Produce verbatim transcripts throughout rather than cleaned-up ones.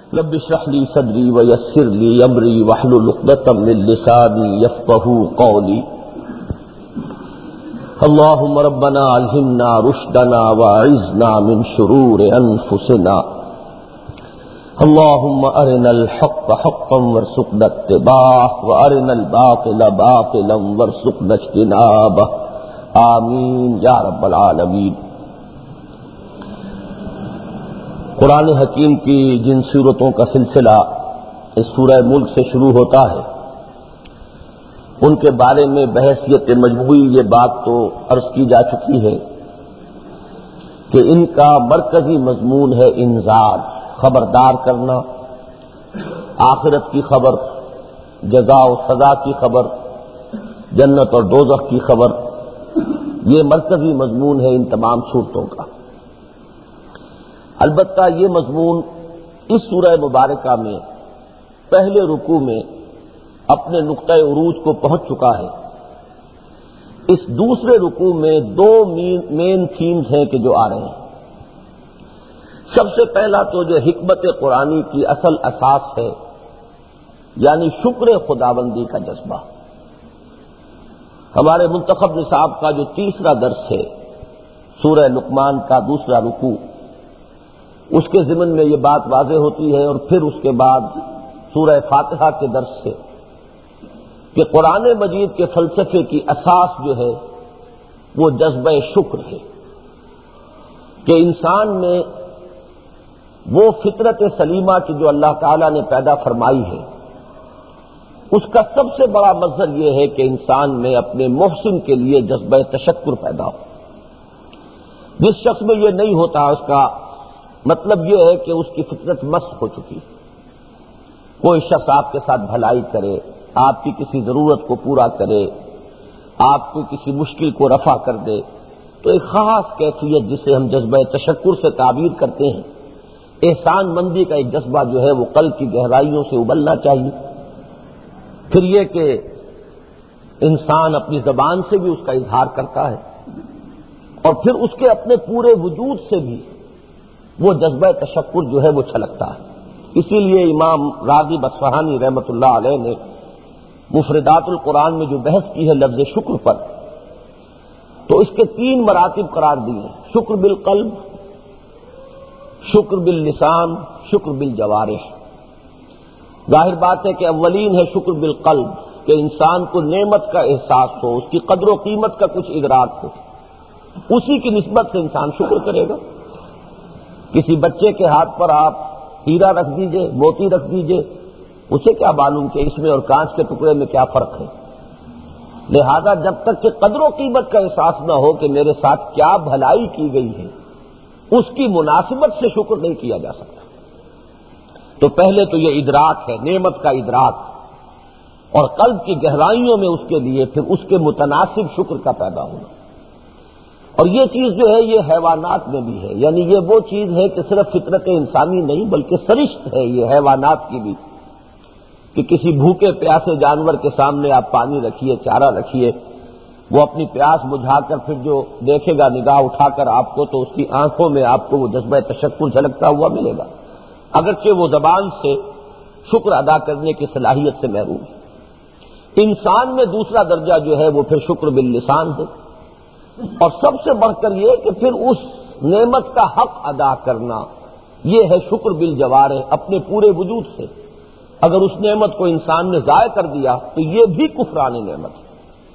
رب اشرح لي صدري ويسر لي امري واحلل عقدة من لساني يفقهوا قولي اللهم ربنا الهمنا رشدنا واعذنا من شرور انفسنا اللهم ارنا الحق حقا وارزقنا اتباعه وارنا الباطل باطلا وارزقنا اجتنابه آمین یا رب العالمین۔ قرآن حکیم کی جن سورتوں کا سلسلہ اس سورہ ملک سے شروع ہوتا ہے ان کے بارے میں بحیثیت مجموعی یہ بات تو عرض کی جا چکی ہے کہ ان کا مرکزی مضمون ہے انذار، خبردار کرنا، آخرت کی خبر، جزا و سزا کی خبر، جنت اور دوزخ کی خبر، یہ مرکزی مضمون ہے ان تمام صورتوں کا۔ البتہ یہ مضمون اس سورہ مبارکہ میں پہلے رکوع میں اپنے نقطۂ عروج کو پہنچ چکا ہے۔ اس دوسرے رکوع میں دو مین تھیمز ہیں کہ جو آ رہے ہیں۔ سب سے پہلا تو جو حکمت قرآنی کی اصل اساس ہے، یعنی شکر خداوندی کا جذبہ۔ ہمارے منتخب نصاب کا جو تیسرا درس ہے سورہ لقمان کا دوسرا رکوع، اس کے ضمن میں یہ بات واضح ہوتی ہے، اور پھر اس کے بعد سورہ فاتحہ کے درس سے، کہ قرآن مجید کے فلسفے کی اساس جو ہے وہ جذبہ شکر ہے، کہ انسان میں وہ فطرت سلیمہ کی جو اللہ تعالیٰ نے پیدا فرمائی ہے، اس کا سب سے بڑا مظہر یہ ہے کہ انسان میں اپنے محسن کے لیے جذبہ تشکر پیدا ہو۔ جس شخص میں یہ نہیں ہوتا اس کا مطلب یہ ہے کہ اس کی فطرت مسخ ہو چکی۔ کوئی شخص آپ کے ساتھ بھلائی کرے، آپ کی کسی ضرورت کو پورا کرے، آپ کو کسی مشکل کو رفع کر دے، تو ایک خاص کیفیت جسے ہم جذبہ تشکر سے تعبیر کرتے ہیں، احسان مندی کا ایک جذبہ جو ہے وہ قلب کی گہرائیوں سے ابلنا چاہیے۔ پھر یہ کہ انسان اپنی زبان سے بھی اس کا اظہار کرتا ہے، اور پھر اس کے اپنے پورے وجود سے بھی وہ جذبہ تشکر جو ہے وہ چھلکتا ہے۔ اسی لیے امام راغب اصفہانی رحمۃ اللہ علیہ نے مفردات القرآن میں جو بحث کی ہے لفظ شکر پر، تو اس کے تین مراتب قرار دیے ہیں: شکر بالقلب، شکر باللسان، شکر بالجوارح۔ ظاہر بات ہے کہ اولین ہے شکر بالقلب، کہ انسان کو نعمت کا احساس ہو، اس کی قدر و قیمت کا کچھ ادراک ہو، اسی کی نسبت سے انسان شکر کرے گا۔ کسی بچے کے ہاتھ پر آپ ہیرا رکھ دیجئے، موتی رکھ دیجئے، اسے کیا معلوم کہ اس میں اور کانچ کے ٹکڑے میں کیا فرق ہے؟ لہذا جب تک کہ قدر و قیمت کا احساس نہ ہو کہ میرے ساتھ کیا بھلائی کی گئی ہے، اس کی مناسبت سے شکر نہیں کیا جا سکتا۔ تو پہلے تو یہ ادراک ہے، نعمت کا ادراک، اور قلب کی گہرائیوں میں اس کے لیے پھر اس کے متناسب شکر کا پیدا ہونا۔ اور یہ چیز جو ہے یہ حیوانات میں بھی ہے، یعنی یہ وہ چیز ہے کہ صرف فطرت انسانی نہیں بلکہ سرشت ہے یہ حیوانات کی بھی، کہ کسی بھوکے پیاسے جانور کے سامنے آپ پانی رکھیے، چارہ رکھیے، وہ اپنی پیاس بجھا کر پھر جو دیکھے گا نگاہ اٹھا کر آپ کو، تو اس کی آنکھوں میں آپ کو وہ جذبہ تشکر جھلکتا ہوا ملے گا، اگرچہ وہ زبان سے شکر ادا کرنے کی صلاحیت سے محروم ہے۔ انسان میں دوسرا درجہ جو ہے وہ پھر شکر باللسان ہے، اور سب سے بڑھ کر یہ کہ پھر اس نعمت کا حق ادا کرنا، یہ ہے شکر بالجوارح، اپنے پورے وجود سے۔ اگر اس نعمت کو انسان نے ضائع کر دیا تو یہ بھی کفران نعمت ہے۔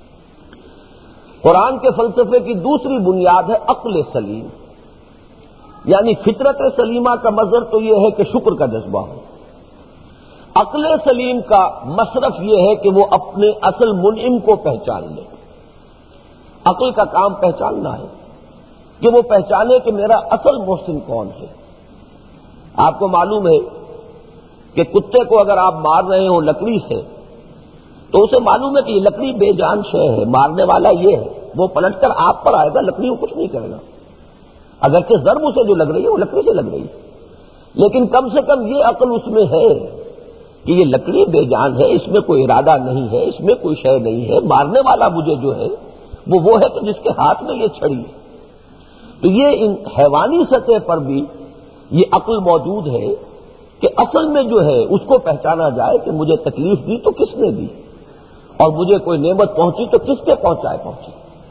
قرآن کے فلسفے کی دوسری بنیاد ہے عقل سلیم، یعنی فطرت سلیمہ کا مظہر تو یہ ہے کہ شکر کا جذبہ ہو۔ عقل سلیم کا مصرف یہ ہے کہ وہ اپنے اصل منعم کو پہچان لے۔ عقل کا کام پہچاننا ہے، کہ وہ پہچانے کہ میرا اصل محسن کون ہے۔ آپ کو معلوم ہے کہ کتے کو اگر آپ مار رہے ہوں لکڑی سے، تو اسے معلوم ہے کہ یہ لکڑی بے جان شے ہے، مارنے والا یہ ہے، وہ پلٹ کر آپ پر آئے گا، لکڑی کو کچھ نہیں کرے گا، اگرچہ ضرب اسے جو لگ رہی ہے وہ لکڑی سے لگ رہی ہے، لیکن کم سے کم یہ عقل اس میں ہے کہ یہ لکڑی بے جان ہے، اس میں کوئی ارادہ نہیں ہے، اس میں کوئی شے نہیں ہے، مارنے والا مجھے جو ہے وہ وہ ہے کہ جس کے ہاتھ میں یہ چھڑی ہے۔ تو یہ ان حیوانی سطح پر بھی یہ عقل موجود ہے کہ اصل میں جو ہے اس کو پہچانا جائے کہ مجھے تکلیف دی تو کس نے دی، اور مجھے کوئی نعمت پہنچی تو کس کے پہنچائے پہنچی۔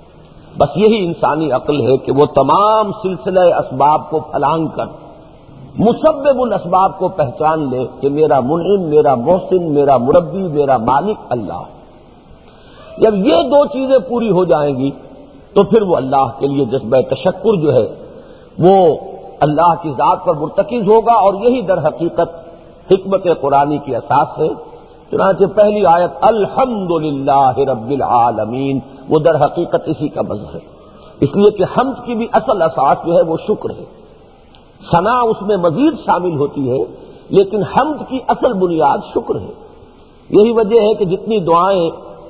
بس یہی انسانی عقل ہے کہ وہ تمام سلسلہ اسباب کو پھلانگ کر مسبب الاسباب کو پہچان لے کہ میرا منعم، میرا محسن، میرا مربی، میرا مالک اللہ ہے۔ جب یہ دو چیزیں پوری ہو جائیں گی تو پھر وہ اللہ کے لیے جذبہ تشکر جو ہے وہ اللہ کی ذات پر مرتکز ہوگا، اور یہی در حقیقت حکمت قرآنی کی اساس ہے۔ چنانچہ پہلی آیت الحمدللہ رب العالمین وہ در حقیقت اسی کا مظہر ہے، اس لیے کہ حمد کی بھی اصل اساس جو ہے وہ شکر ہے، ثنا اس میں مزید شامل ہوتی ہے، لیکن حمد کی اصل بنیاد شکر ہے۔ یہی وجہ ہے کہ جتنی دعائیں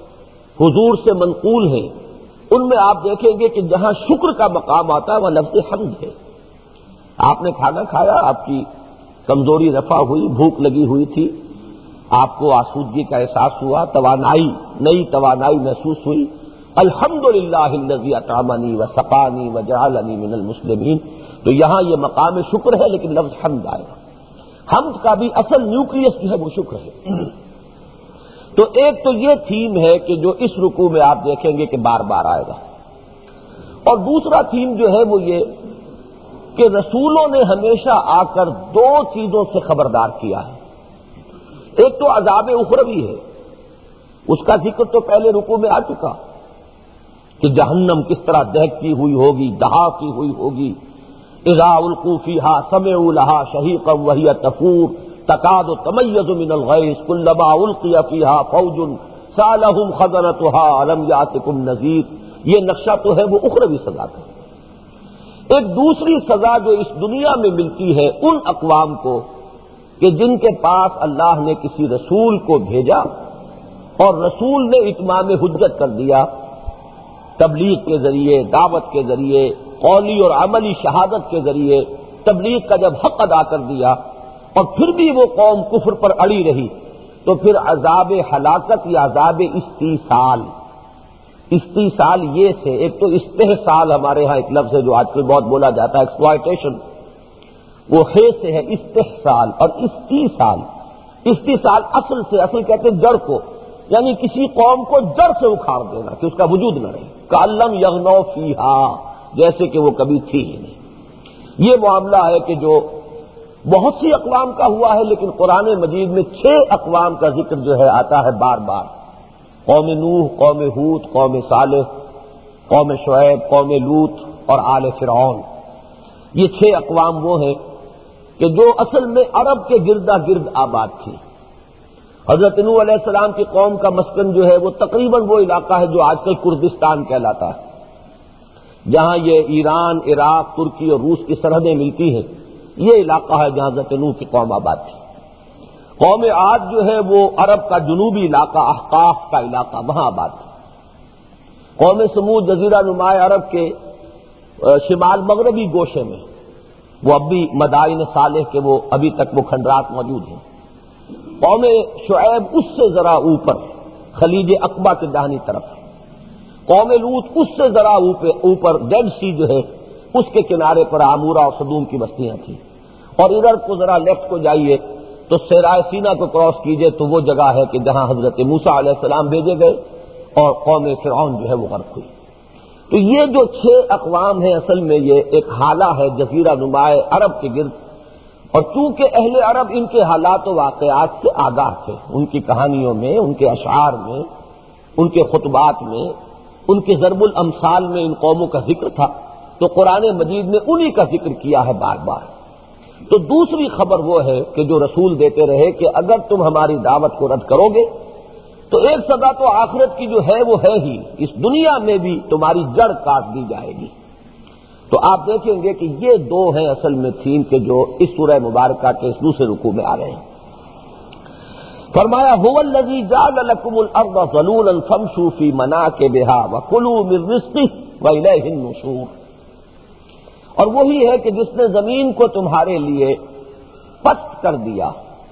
حضور سے منقول ہیں ان میں آپ دیکھیں گے کہ جہاں شکر کا مقام آتا ہے وہ لفظ حمد ہے۔ آپ نے کھانا کھایا، آپ کی کمزوری رفع ہوئی، بھوک لگی ہوئی تھی، آپ کو آسودگی کا احساس ہوا، توانائی، نئی توانائی محسوس ہوئی، الحمدللہ الذی اطعمنی وسقانی وجعلنی من المسلمین، تو یہاں یہ مقام شکر ہے، لیکن لفظ حمد آئے گا۔ حمد کا بھی اصل نیوکلیس جو ہے وہ شکر ہے۔ تو ایک تو یہ تھیم ہے کہ جو اس رکوع میں آپ دیکھیں گے کہ بار بار آئے گا، اور دوسرا تھیم جو ہے وہ یہ کہ رسولوں نے ہمیشہ آ کر دو چیزوں سے خبردار کیا ہے۔ ایک تو عذاب اخروی ہے، اس کا ذکر تو پہلے رکوع میں آ چکا کہ جہنم کس طرح دہتی ہوئی ہوگی، دہاتی ہوئی ہوگی، اذا القوا فیہا سمعوا لہا شہیقا وہی تفور تکاد تمیز من الغیظ کلما القی فیہا فوج سألہم خزنتہا الم یاتکم نذیر۔ یہ نقشہ تو ہے وہ اخروی سزا کا۔ ایک دوسری سزا جو اس دنیا میں ملتی ہے ان اقوام کو کہ جن کے پاس اللہ نے کسی رسول کو بھیجا اور رسول نے اتمام حجت کر دیا، تبلیغ کے ذریعے، دعوت کے ذریعے، قولی اور عملی شہادت کے ذریعے تبلیغ کا جب حق ادا کر دیا اور پھر بھی وہ قوم کفر پر اڑی رہی، تو پھر عذاب ہلاکت یا عذاب استیصال، استیصال یہ سے ایک تو استحصال ہمارے ہاں ایک لفظ ہے جو آج کل بہت بولا جاتا ہے، ایکسپلائٹیشن، وہ خے سے ہے استحصال، اور استیصال، استیصال اصل سے، اصل کہتے ہیں جڑ کو، یعنی کسی قوم کو جڑ سے اکھاڑ دینا کہ اس کا وجود نہ رہے، کَأَلَّمْ يَغْنَوْا فِيهَا، جیسے کہ وہ کبھی تھی ہی نہیں۔ یہ معاملہ ہے کہ جو بہت سی اقوام کا ہوا ہے، لیکن قرآن مجید میں چھ اقوام کا ذکر جو ہے آتا ہے بار بار، قوم نوح، قوم ہود، قوم صالح، قوم شعیب، قوم لوط اور آل فرعون۔ یہ چھ اقوام وہ ہیں کہ جو اصل میں عرب کے گردا گرد آباد تھی۔ حضرت نوح علیہ السلام کی قوم کا مسکن جو ہے وہ تقریباً وہ علاقہ ہے جو آج کل کردستان کہلاتا ہے، جہاں یہ ایران، عراق، ترکی اور روس کی سرحدیں ملتی ہیں، یہ علاقہ ہے جہاں حضرت نوح کی قوم آباد تھی۔ قوم عاد جو ہے وہ عرب کا جنوبی علاقہ، احقاف کا علاقہ، وہاں آباد تھی۔ قوم سمود جزیرہ نماء عرب کے شمال مغربی گوشے میں، وہ اب بھی مدائن صالح کے وہ ابھی تک وہ کھنڈرات موجود ہیں۔ قوم شعیب اس سے ذرا اوپر خلیج عقبہ کے داہنی طرف، قوم لوط اس سے ذرا اوپر ڈیڈ سی جو ہے اس کے کنارے پر عامورہ اور صدوم کی بستیاں تھیں، اور ادھر کو ذرا لیفٹ کو جائیے تو سیرائے سینا کو کراس کیجئے تو وہ جگہ ہے کہ جہاں حضرت موسیٰ علیہ السلام بھیجے گئے اور قوم فرعون جو ہے وہ غرق ہوئی۔ تو یہ جو چھ اقوام ہیں اصل میں یہ ایک حالہ ہے جزیرہ نماء عرب کے گرد، اور چونکہ اہل عرب ان کے حالات و واقعات سے آگاہ تھے، ان کی کہانیوں میں، ان کے اشعار میں، ان کے خطبات میں، ان کے ضرب الامثال میں ان قوموں کا ذکر تھا، تو قرآن مجید نے انہی کا ذکر کیا ہے بار بار۔ تو دوسری خبر وہ ہے کہ جو رسول دیتے رہے کہ اگر تم ہماری دعوت کو رد کرو گے تو ایک سزا تو آخرت کی جو ہے وہ ہے ہی، اس دنیا میں بھی تمہاری جڑ کاٹ دی جائے گی۔ تو آپ دیکھیں گے کہ یہ دو ہیں اصل میں تھیم کے جو اس سورہ مبارکہ کے اس دوسرے رکوع میں آ رہے ہیں۔ فرمایا هو الذی جعل لکم الارض ذلولا فامشوا فی مناکبها وکلوا من رزقہ والیہ النشور، اور وہی ہے کہ جس نے زمین کو تمہارے لیے پست کر دیا،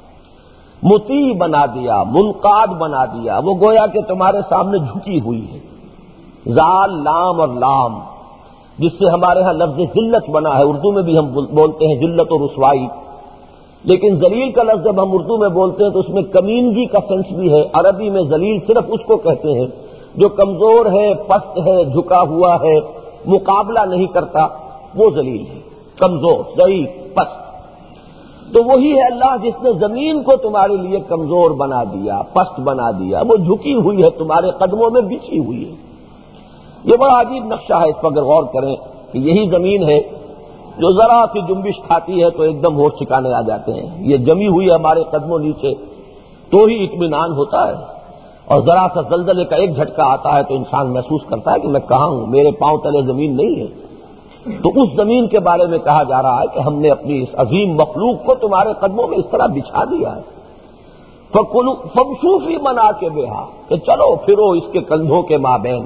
مطیع بنا دیا، منقاد بنا دیا، وہ گویا کہ تمہارے سامنے جھکی ہوئی ہے، زال، لام اور لام، جس سے ہمارے ہاں لفظ ذلت بنا ہے، اردو میں بھی ہم بولتے ہیں ذلت و رسوائی۔ لیکن ذلیل کا لفظ جب ہم اردو میں بولتے ہیں تو اس میں کمینگی کا سینس بھی ہے. عربی میں ذلیل صرف اس کو کہتے ہیں جو کمزور ہے، پست ہے، جھکا ہوا ہے، مقابلہ نہیں کرتا، وہ ذلیل ہے، کمزور، ضعیف، پست. تو وہی ہے اللہ جس نے زمین کو تمہارے لیے کمزور بنا دیا، پست بنا دیا، وہ جھکی ہوئی ہے، تمہارے قدموں میں بچھی ہوئی ہے. یہ بڑا عجیب نقشہ ہے، اس پر اگر غور کریں کہ یہی زمین ہے جو ذرا سی جنبش کھاتی ہے تو ایک دم ہوش ٹھکانے آ جاتے ہیں. یہ جمی ہوئی ہے ہمارے قدموں نیچے تو ہی اطمینان ہوتا ہے، اور ذرا سا زلزلے کا ایک جھٹکا آتا ہے تو انسان محسوس کرتا ہے کہ میں کہاں ہوں، میرے پاؤں تلے زمین نہیں ہے. تو اس زمین کے بارے میں کہا جا رہا ہے کہ ہم نے اپنی اس عظیم مخلوق کو تمہارے قدموں میں اس طرح بچھا دیا ہے. فَامْشُوا فِي مَنَاكِبِهَا کہ چلو پھرو اس کے کندھوں کے مابین.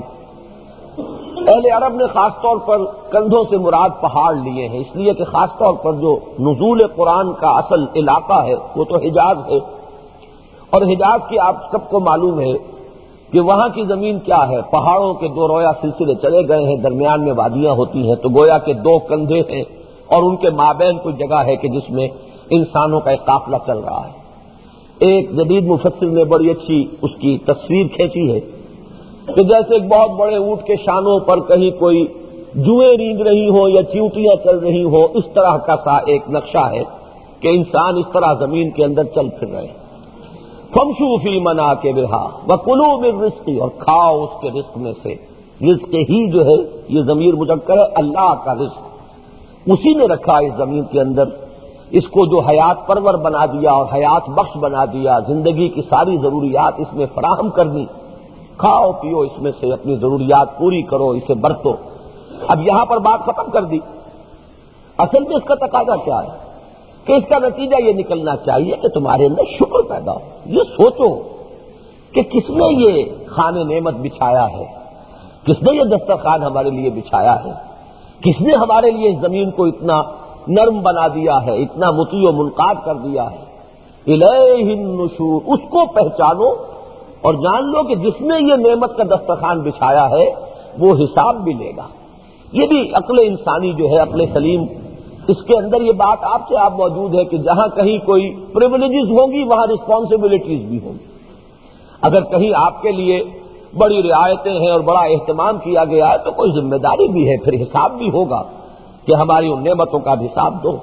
اہل عرب نے خاص طور پر کندھوں سے مراد پہاڑ لیے ہیں، اس لیے کہ خاص طور پر جو نزول قرآن کا اصل علاقہ ہے وہ تو حجاز ہے، اور حجاز کی آپ سب کو معلوم ہے کہ وہاں کی زمین کیا ہے، پہاڑوں کے دو رویا سلسلے چلے گئے ہیں، درمیان میں وادیاں ہوتی ہیں، تو گویا کے دو کندھے ہیں اور ان کے مابین کوئی جگہ ہے کہ جس میں انسانوں کا ایک قافلہ چل رہا ہے. ایک جدید مفسر نے بڑی اچھی اس کی تصویر کھینچی ہے کہ جیسے ایک بہت بڑے اونٹ کے شانوں پر کہیں کوئی جوئیں رینگ رہی ہوں یا چیونٹیاں چل رہی ہوں، اس طرح کا سا ایک نقشہ ہے کہ انسان اس طرح زمین کے اندر چل پھر رہے ہیں. فَامْشُوا فِي مَنَاكِبِهَا وَكُلُوا مِن رِّزْقِهِ اور کھاؤ اس کے رزق میں سے. رزق ہی جو ہے یہ ضمیر مذکر ہے، اللہ کا رزق، اسی نے رکھا اس زمین کے اندر، اس کو جو حیات پرور بنا دیا اور حیات بخش بنا دیا، زندگی کی ساری ضروریات اس میں فراہم کر دی. کھاؤ پیو اس میں سے، اپنی ضروریات پوری کرو، اسے برتو. اب یہاں پر بات ختم کر دی. اصل میں اس کا تقاضا کیا ہے کہ اس کا نتیجہ یہ نکلنا چاہیے کہ تمہارے اندر شکر پیدا ہو. یہ سوچو کہ کس نے یہ خوان نعمت بچھایا ہے، کس نے یہ دسترخوان ہمارے لیے بچھایا ہے، کس نے ہمارے لیے اس زمین کو اتنا نرم بنا دیا ہے، اتنا مطیع و منقاد کر دیا ہے. الیہ النشور، اس کو پہچانو اور جان لو کہ جس نے یہ نعمت کا دسترخوان بچھایا ہے وہ حساب بھی لے گا. یہ بھی عقل انسانی جو ہے، عقل سلیم، اس کے اندر یہ بات آپ سے آپ موجود ہے کہ جہاں کہیں کوئی پریولیجز ہوں گی وہاں رسپانسبلٹیز بھی ہوں گی. اگر کہیں آپ کے لیے بڑی رعایتیں ہیں اور بڑا اہتمام کیا گیا ہے تو کوئی ذمہ داری بھی ہے، پھر حساب بھی ہوگا کہ ہماری ان نعمتوں کا بھی حساب دو.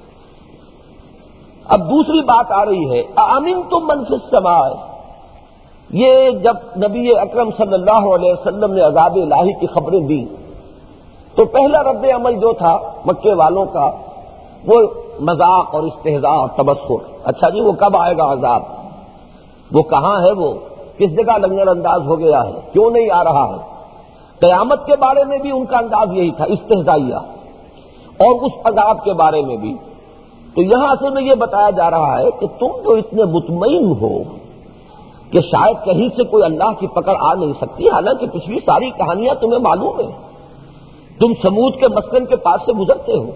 اب دوسری بات آ رہی ہے اَأَمِنْتُم مَّن فِي السَّمَاءِ. یہ جب نبی اکرم صلی اللہ علیہ وسلم نے عذاب الہی کی خبریں دی تو پہلا رد عمل جو تھا مکے والوں کا وہ مذاق اور استہزاء اور تبصر. اچھا جی وہ کب آئے گا عذاب، وہ کہاں ہے، وہ کس جگہ لنگر انداز ہو گیا ہے، کیوں نہیں آ رہا ہے. قیامت کے بارے میں بھی ان کا انداز یہی تھا، استہزائیہ، اور اس عذاب کے بارے میں بھی. تو یہاں اصل میں یہ بتایا جا رہا ہے کہ تم جو اتنے مطمئن ہو کہ شاید کہیں سے کوئی اللہ کی پکڑ آ نہیں سکتی، حالانکہ پچھلی ساری کہانیاں تمہیں معلوم ہیں. تم سمود کے مسکن کے پاس سے گزرتے ہو،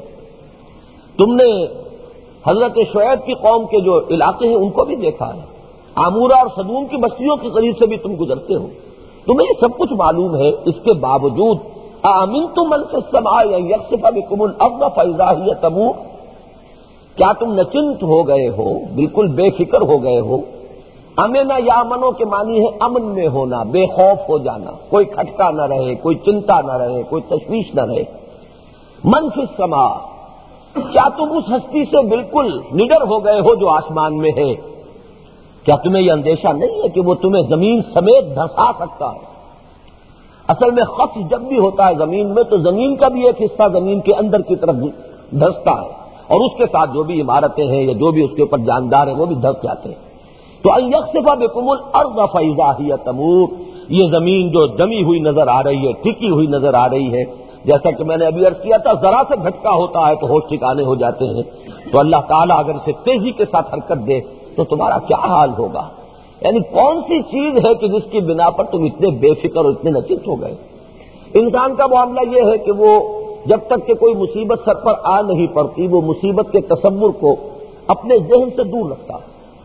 تم نے حضرت شعیب کی قوم کے جو علاقے ہیں ان کو بھی دیکھا ہے، عامورہ اور صدوم کی بستیوں کے قریب سے بھی تم گزرتے ہو، تمہیں یہ سب کچھ معلوم ہے. اس کے باوجود اَأَمِنْتُم مَّن فِي السَّمَاءِ أَن يَخْسِفَ بِكُمُ الْأَرْضَ فَإِذَا هِيَ تَمُورُ. کیا تم نچنت ہو گئے ہو، بالکل بے فکر ہو گئے ہو. امنا یا امنوں کے معنی ہے امن میں ہونا، بے خوف ہو جانا، کوئی کھٹکا نہ رہے، کوئی چنتا نہ رہے، کوئی تشویش نہ رہے. من فی السماء، کیا تم اس ہستی سے بالکل نڈر ہو گئے ہو جو آسمان میں ہے؟ کیا تمہیں یہ اندیشہ نہیں ہے کہ وہ تمہیں زمین سمیت دھسا سکتا ہے؟ اصل میں خفض جب بھی ہوتا ہے زمین میں تو زمین کا بھی ایک حصہ زمین کے اندر کی طرف دھستا ہے، اور اس کے ساتھ جو بھی عمارتیں ہیں یا جو بھی اس کے اوپر جاندار ہیں وہ بھی دھس جاتے ہیں. تو ان یخسف بکم الارض فاذا ہی تمور، یہ زمین جو جمی ہوئی نظر آ رہی ہے، ٹکی ہوئی نظر آ رہی ہے، جیسا کہ میں نے ابھی عرض کیا تھا ذرا سے جھٹکا ہوتا ہے تو ہوش ٹھکانے ہو جاتے ہیں. تو اللہ تعالیٰ اگر اسے تیزی کے ساتھ حرکت دے تو تمہارا کیا حال ہوگا؟ یعنی کون سی چیز ہے کہ جس کی بنا پر تم اتنے بے فکر اور اتنے نچنت ہو گئے؟ انسان کا معاملہ یہ ہے کہ وہ جب تک کہ کوئی مصیبت سر پر آ نہیں پڑتی وہ مصیبت کے تصور کو اپنے ذہن سے دور رکھتا.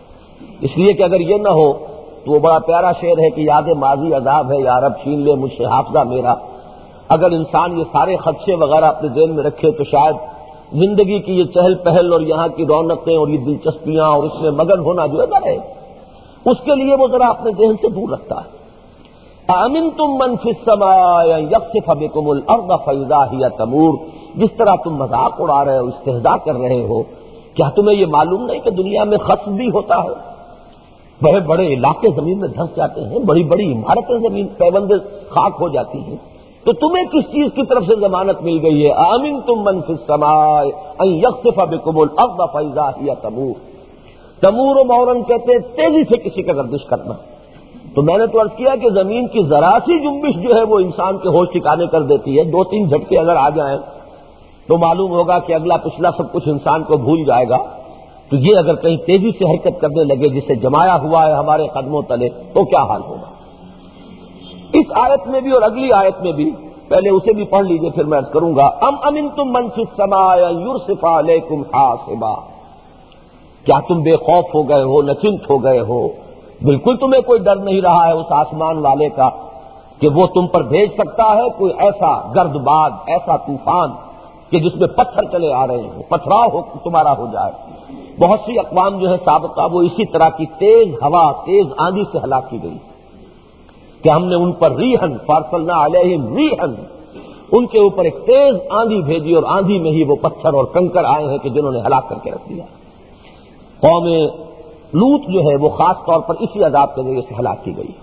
اس لیے کہ اگر یہ نہ ہو تو وہ بڑا پیارا شعر ہے کہ یاد ماضی عذاب ہے یا رب چھین لے مجھ سے حافظہ میرا. اگر انسان یہ سارے خدشے وغیرہ اپنے ذہن میں رکھے تو شاید زندگی کی یہ چہل پہل اور یہاں کی رونقیں اور یہ دلچسپیاں اور اس میں مگن ہونا جو ہے نہ رہے، اس کے لیے وہ ذرا اپنے ذہن سے دور رکھتا ہے۔ أَأَمِنْتُم مَّن فِي السَّمَاءِ أَن يَخْسِفَ بِكُمُ الْأَرْضَ فَإِذَا هِيَ تَمُورُ، جس طرح تم مذاق اڑا رہے ہو، استہزاء کر رہے ہو، کیا تمہیں یہ معلوم نہیں کہ دنیا میں خسف بھی ہوتا ہے؟ بڑے بڑے علاقے زمین میں دھنس جاتے ہیں، بڑی بڑی عمارتیں زمین پیوندے خاک ہو جاتی ہیں، تو تمہیں کس چیز کی طرف سے ضمانت مل گئی ہے؟ أَأَمِنْتُم مَّن فِي السَّمَاءِ أَن يَخْسِفَ بِكُمُ الْأَرْضَ فَإِذَا هِيَ تَمُورُ۔ تمور و مورن کہتے ہیں تیزی سے کسی کا گردش کرنا۔ تو میں نے تو عرض کیا کہ زمین کی ذرا سی جنبش جو ہے وہ انسان کے ہوش ٹھکانے کر دیتی ہے، دو تین جھٹکے اگر آ جائیں تو معلوم ہوگا کہ اگلا پچھلا سب کچھ انسان کو بھول جائے گا۔ تو یہ اگر کہیں تیزی سے حرکت کرنے لگے جسے جمایا ہوا ہے ہمارے قدموں تلے تو کیا حال ہوگا؟ اس آیت میں بھی اور اگلی آیت میں بھی، پہلے اسے بھی پڑھ لیجئے پھر میں عرض کروں گا۔ ام امنتم من فی السماء ان یرسف علیکم حاصبا، کیا تم بے خوف ہو گئے ہو، نچنت ہو گئے ہو، بالکل تمہیں کوئی ڈر نہیں رہا ہے اس آسمان والے کا کہ وہ تم پر بھیج سکتا ہے کوئی ایسا گرد باد، ایسا طوفان کہ جس میں پتھر چلے آ رہے ہیں، پتھراؤ ہو تمہارا ہو جائے۔ بہت سی اقوام جو ہے سابقہ وہ اسی طرح کی تیز ہوا، تیز آندھی سے ہلاک کی گئی کہ ہم نے ان پر ریحن فارسلنا علیہم ریحن، ان کے اوپر ایک تیز آندھی بھیجی اور آندھی میں ہی وہ پتھر اور کنکر آئے ہیں کہ جنہوں نے ہلاک کر کے رکھ دیا۔ قوم لوط جو ہے وہ خاص طور پر اسی عذاب کے ذریعے سے ہلاک کی گئی۔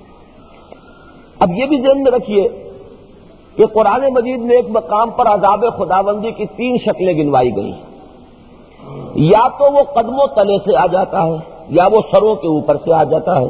اب یہ بھی ذہن میں رکھیے کہ قرآن مجید میں ایک مقام پر عذاب خداوندی کی تین شکلیں گنوائی گئی، یا تو وہ قدموں تلے سے آ جاتا ہے، یا وہ سروں کے اوپر سے آ جاتا ہے،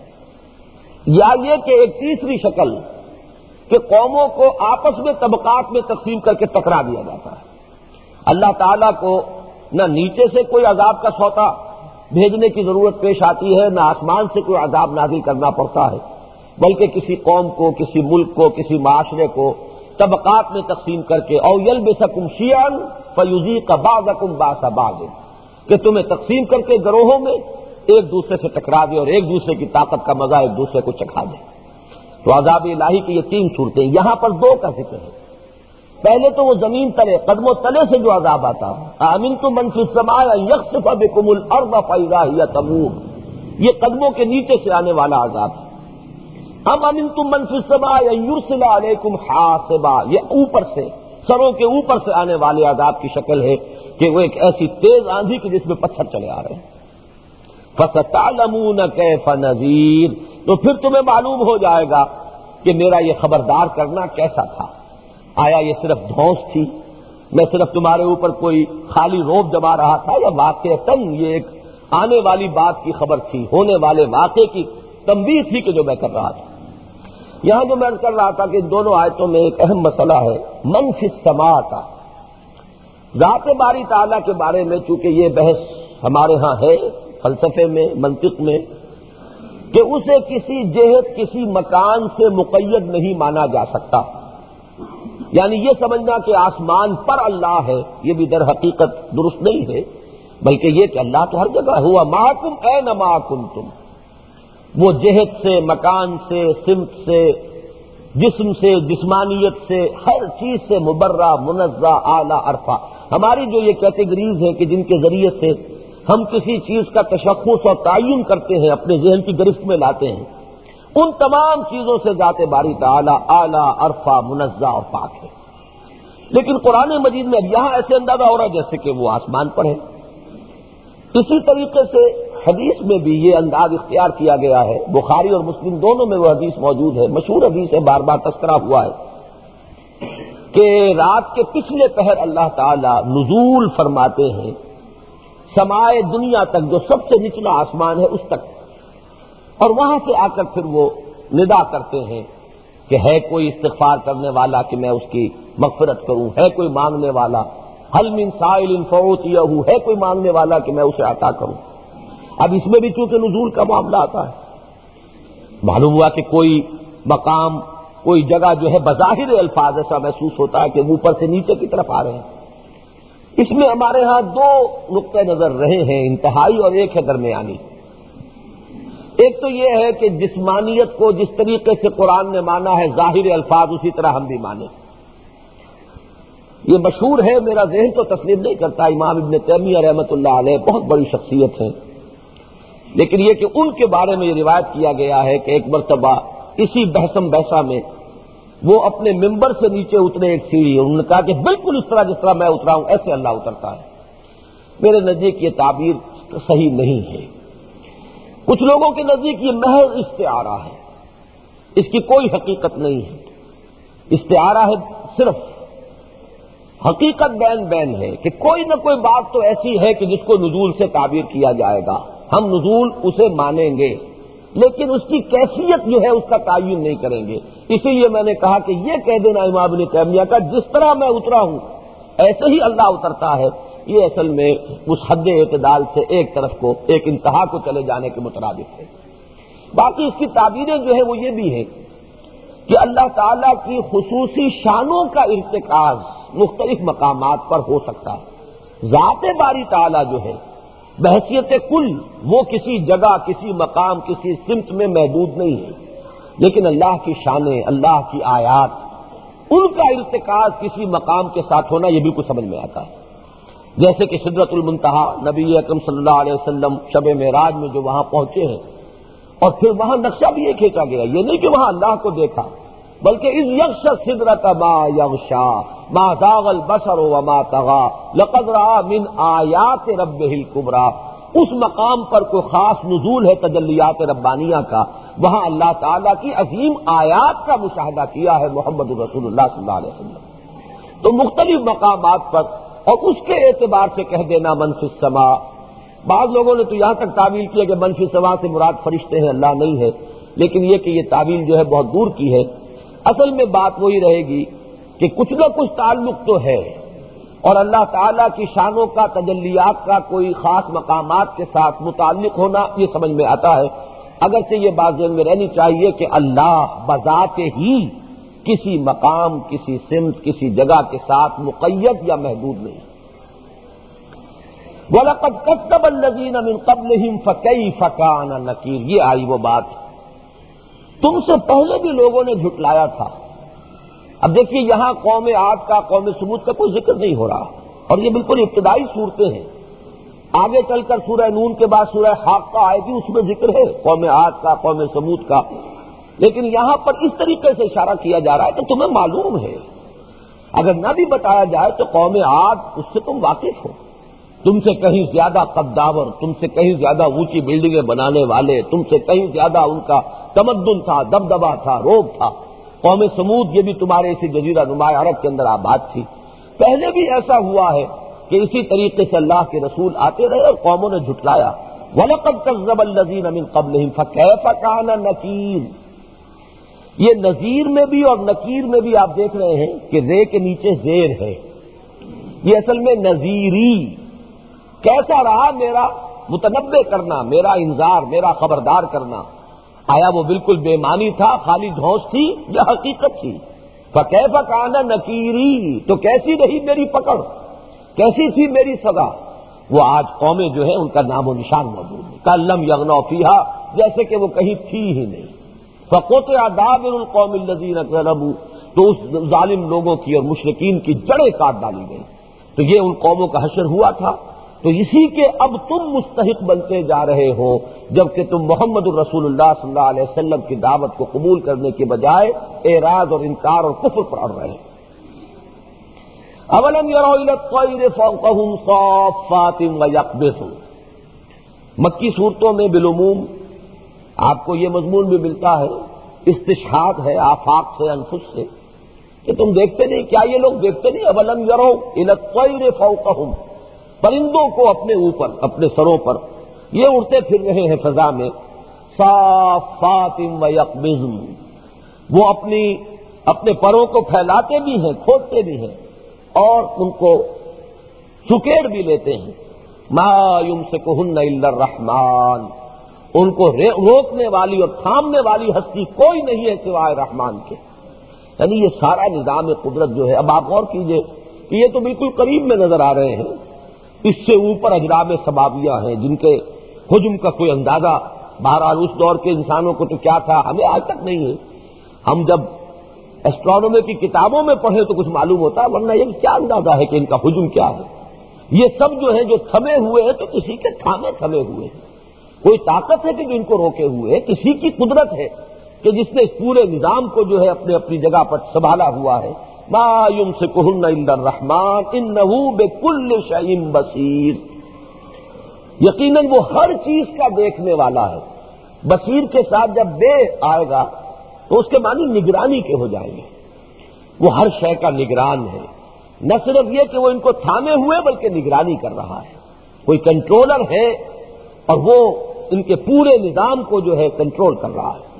یا یہ کہ ایک تیسری شکل کہ قوموں کو آپس میں طبقات میں تقسیم کر کے ٹکرا دیا جاتا ہے۔ اللہ تعالیٰ کو نہ نیچے سے کوئی عذاب کا سوتا بھیجنے کی ضرورت پیش آتی ہے، نہ آسمان سے کوئی عذاب نازل کرنا پڑتا ہے، بلکہ کسی قوم کو، کسی ملک کو، کسی معاشرے کو طبقات میں تقسیم کر کے او یلبسکم شیعا فیذیق بعضکم باس بعض، کہ تمہیں تقسیم کر کے گروہوں میں ایک دوسرے سے ٹکرا دے اور ایک دوسرے کی طاقت کا مزہ ایک دوسرے کو چکھا دے۔ تو عذاب الہی کی یہ تین صورتیں، یہاں پر دو کا ذکر ہے۔ پہلے تو وہ زمین تلے، قدموں تلے سے جو عذاب آتا ہے، آمنتم من فی السماء ان یخسف بکم الارض فاذا ہی تمور، یہ قدموں کے نیچے سے آنے والا عذاب ہے۔ ام امنتم من فی السماء ان یرسل علیکم حاصبا، یہ اوپر سے، سروں کے اوپر سے آنے والے عذاب کی شکل ہے کہ وہ ایک ایسی تیز آندھی کہ جس میں پتھر چلے آ رہے ہیں۔ فَسَتَعْلَمُونَ كَيْفَ نَذِيرٌ، تو پھر تمہیں معلوم ہو جائے گا کہ میرا یہ خبردار کرنا کیسا تھا۔ آیا یہ صرف دھونس تھی، میں صرف تمہارے اوپر کوئی خالی روب جما رہا تھا، یا واقعتاً یہ ایک آنے والی بات کی خبر تھی، ہونے والے واقعے کی تنبیہ تھی کہ جو میں کر رہا تھا۔ یہاں جو میں کر رہا تھا کہ دونوں آیتوں میں ایک اہم مسئلہ ہے من فی السماء کا، ذات باری تعالیٰ کے بارے میں، چونکہ یہ بحث ہمارے ہاں ہے فلسفے میں، منطق میں، کہ اسے کسی جہت، کسی مکان سے مقید نہیں مانا جا سکتا۔ یعنی یہ سمجھنا کہ آسمان پر اللہ ہے، یہ بھی در حقیقت درست نہیں ہے، بلکہ یہ کہ اللہ تو ہر جگہ ہوا معکم اینما کنتم، وہ جہت سے، مکان سے، سمت سے، جسم سے، جسمانیت سے، ہر چیز سے مبرہ، منزہ، اعلیٰ، عرفہ۔ ہماری جو یہ کیٹیگریز ہیں کہ جن کے ذریعے سے ہم کسی چیز کا تشخص اور تعین کرتے ہیں، اپنے ذہن کی گرفت میں لاتے ہیں، ان تمام چیزوں سے ذات باری تعالیٰ اعلیٰ، عرفہ، منزہ اور پاک ہے۔ لیکن قرآن مجید میں اب یہاں ایسے اندازہ ہو رہا ہے جیسے کہ وہ آسمان پر ہے۔ اسی طریقے سے حدیث میں بھی یہ انداز اختیار کیا گیا ہے، بخاری اور مسلم دونوں میں وہ حدیث موجود ہے، مشہور حدیث ہے، بار بار تذکرہ ہوا ہے کہ رات کے پچھلے پہر اللہ تعالیٰ نزول فرماتے ہیں سمائے دنیا تک، جو سب سے نچلا آسمان ہے اس تک، اور وہاں سے آ کر پھر وہ ندا کرتے ہیں کہ ہے کوئی استغفار کرنے والا کہ میں اس کی مغفرت کروں، ہے کوئی مانگنے والا، حل من سائل فاعطیہ، ہے کوئی مانگنے والا کہ میں اسے عطا کروں۔ اب اس میں بھی چونکہ نزول کا معاملہ آتا ہے، معلوم ہوا کہ کوئی مقام، کوئی جگہ جو ہے بظاہر الفاظ ایسا محسوس ہوتا ہے کہ اوپر سے نیچے کی طرف آ رہے ہیں۔ اس میں ہمارے ہاں دو نقطۂ نظر رہے ہیں، انتہائی اور ایک ہے درمیانی۔ ایک تو یہ ہے کہ جسمانیت کو جس طریقے سے قرآن نے مانا ہے ظاہر الفاظ اسی طرح ہم بھی مانیں، یہ مشہور ہے، میرا ذہن تو تسلیم نہیں کرتا، امام ابن تیمیہ رحمۃ اللہ علیہ بہت بڑی شخصیت ہیں، لیکن یہ کہ ان کے بارے میں یہ روایت کیا گیا ہے کہ ایک مرتبہ اسی بحثم بحثہ میں وہ اپنے ممبر سے نیچے اترے ایک سیڑھی، انہوں نے کہا کہ بالکل اس طرح جس طرح میں اترا ہوں ایسے اللہ اترتا ہے۔ میرے نزدیک یہ تعبیر صحیح نہیں ہے، کچھ لوگوں کے نزدیک یہ محض استعارہ ہے، اس کی کوئی حقیقت نہیں ہے، استعارہ ہے صرف، حقیقت بین بین ہے کہ کوئی نہ کوئی بات تو ایسی ہے کہ جس کو نزول سے تعبیر کیا جائے گا، ہم نزول اسے مانیں گے، لیکن اس کی کیفیت جو ہے اس کا تعین نہیں کریں گے۔ اسی لیے میں نے کہا کہ یہ کہہ دینا امام ابن تیمیہ کا جس طرح میں اترا ہوں ایسے ہی اللہ اترتا ہے، یہ اصل میں اس حد اعتدال سے ایک طرف کو، ایک انتہا کو چلے جانے کے مترادف ہے۔ باقی اس کی تعبیریں جو ہے وہ یہ بھی ہے کہ اللہ تعالیٰ کی خصوصی شانوں کا ارتکاز مختلف مقامات پر ہو سکتا ہے۔ ذات باری تعالیٰ جو ہے بحیثیت کل وہ کسی جگہ، کسی مقام، کسی سمت میں محدود نہیں ہے، لیکن اللہ کی شانیں، اللہ کی آیات، ان کا ارتکاز کسی مقام کے ساتھ ہونا یہ بالکل سمجھ میں آتا ہے۔ جیسے کہ سدرۃ المنتہا نبی اکرم صلی اللہ علیہ وسلم شب معراج میں جو وہاں پہنچے ہیں، اور پھر وہاں نقشہ بھی یہ کھینچا گیا، یہ نہیں کہ وہاں اللہ کو دیکھا، بلکہ اذ یغشی السدرۃ ما یغشی ما زاغ البصر وما طغی لقد رأى من آیات ربہ الکبریٰ، اس مقام پر کوئی خاص نزول ہے تجلیات ربانیہ کا، وہاں اللہ تعالیٰ کی عظیم آیات کا مشاہدہ کیا ہے محمد رسول اللہ صلی اللہ علیہ وسلم۔ تو مختلف مقامات پر، اور اس کے اعتبار سے کہہ دینا من فی السماء، بعض لوگوں نے تو یہاں تک تعویل کیا کہ من فی السماء سے مراد فرشتے ہیں، اللہ نہیں ہے، لیکن یہ کہ یہ تعویل جو ہے بہت دور کی ہے۔ اصل میں بات وہی رہے گی کہ کچھ نہ کچھ تعلق تو ہے، اور اللہ تعالیٰ کی شانوں کا، تجلیات کا کوئی خاص مقامات کے ساتھ متعلق ہونا یہ سمجھ میں آتا ہے، اگرچہ یہ بات ذہن میں رہنی چاہیے کہ اللہ بذات ہی کسی مقام، کسی سمت، کسی جگہ کے ساتھ مقید یا محدود نہیں۔ وَلَقَدْ كَذَّبَ الَّذِينَ مِن قَبْلِهِمْ فَكَيْفَ كَانَ نَكِيرِ، یہ آئی وہ بات، تم سے پہلے بھی لوگوں نے جھٹلایا تھا۔ اب دیکھیے یہاں قوم عاد کا، قوم سمود کا کوئی ذکر نہیں ہو رہا، اور یہ بالکل ابتدائی صورتیں ہیں، آگے چل کر سورہ نون کے بعد سورہ حاقہ آئے گی، اس میں ذکر ہے قوم عاد کا، قوم سمود کا، لیکن یہاں پر اس طریقے سے اشارہ کیا جا رہا ہے کہ تمہیں معلوم ہے، اگر نہ بھی بتایا جائے تو قوم عاد اس سے تم واقف ہو، تم سے کہیں زیادہ قداور، تم سے کہیں زیادہ اونچی بلڈنگیں بنانے والے، تم سے کہیں زیادہ ان کا تمدن تھا، دبدبا تھا، روب تھا۔ قوم سمود یہ بھی تمہارے اسی جزیرہ نما عرب کے اندر آباد تھی۔ پہلے بھی ایسا ہوا ہے کہ اسی طریقے سے اللہ کے رسول آتے رہے اور قوموں نے جھٹلایا۔ وَلَقَدْ كَذَّبَ الَّذِينَ مِن قَبْلِهِمْ فَكَيْفَ كَانَ نَكِيرِ، یہ نذیر میں بھی اور نکیر میں بھی آپ دیکھ رہے ہیں کہ رے کے نیچے زیر ہے، یہ اصل میں نذیری، کیسا رہا میرا متنبع کرنا، میرا انذار، میرا خبردار کرنا، آیا وہ بالکل بے معنی تھا، خالی دھونس تھی یا حقیقت تھی؟ فَكَيْفَ كَانَ نَكِيرِ، تو کیسی رہی میری پکڑ، کیسی تھی میری سزا؟ وہ آج قومیں جو ہیں ان کا نام و نشان موجود ہے، کَلَّمْ يَغْنَوْا فِيهَا، جیسے کہ وہ کہیں تھی ہی نہیں۔ فَقُطِعَ دَابِرُ الْقَوْمِ الَّذِينَ كَذَبُوا، تو اس ظالم لوگوں کی اور مشرکین کی جڑیں کاٹ ڈالی گئی۔ تو یہ ان قوموں کا حشر ہوا تھا، تو اسی کے اب تم مستحق بنتے جا رہے ہو، جبکہ تم محمد الرسول اللہ صلی اللہ علیہ وسلم کی دعوت کو قبول کرنے کے بجائے اعراض اور انکار اور کفر پر اڑ رہے ہیں۔ اولم یروا الی الطیر فوقہم صافات ویقبضن، مکی صورتوں میں بالعموم آپ کو یہ مضمون بھی ملتا ہے، استشہاد ہے آفاق سے، انفس سے، کہ تم دیکھتے نہیں، کیا یہ لوگ دیکھتے نہیں؟ اولم یروا الی الطیر فوقہم، پرندوں کو اپنے اوپر، اپنے سروں پر، یہ اڑتے پھر رہے ہیں فضا میں، صافات ویقبضن، وہ اپنی اپنے پروں کو پھیلاتے بھی ہیں، کھولتے بھی ہیں، اور ان کو سکیڑ بھی لیتے ہیں۔ ما یمسکہن الا الرحمن، ان کو روکنے والی اور تھامنے والی ہستی کوئی نہیں ہے سوائے رحمان کے۔ یعنی یہ سارا نظام قدرت جو ہے، اب آپ غور کیجئے کہ یہ تو بالکل قریب میں نظر آ رہے ہیں، اس سے اوپر اجرام سبابیہ ہیں جن کے حجم کا کوئی اندازہ بہرحال اس دور کے انسانوں کو تو کیا تھا، ہمیں آج تک نہیں ہے۔ ہم جب ایسٹرونومی کی کتابوں میں پڑھے تو کچھ معلوم ہوتا ہے، ورنہ یہ کیا اندازہ ہے کہ ان کا حجم کیا ہے۔ یہ سب جو ہیں جو تھمے ہوئے ہیں تو کسی کے تھامے تھمے ہوئے ہیں، کوئی طاقت ہے کہ جو ان کو روکے ہوئے ہے، کسی کی قدرت ہے کہ جس نے اس پورے نظام کو جو ہے اپنے اپنی جگہ پر سنبھالا ہوا ہے۔ ما یمسکہن الا الرحمن انہ بکل شیء بصیر، یقیناً وہ ہر چیز کا دیکھنے والا ہے۔ بصیر کے ساتھ جب بے آئے گا تو اس کے معنی نگرانی کے ہو جائیں گے، وہ ہر شے کا نگران ہے، نہ صرف یہ کہ وہ ان کو تھامے ہوئے بلکہ نگرانی کر رہا ہے، کوئی کنٹرولر ہے اور وہ ان کے پورے نظام کو جو ہے کنٹرول کر رہا ہے۔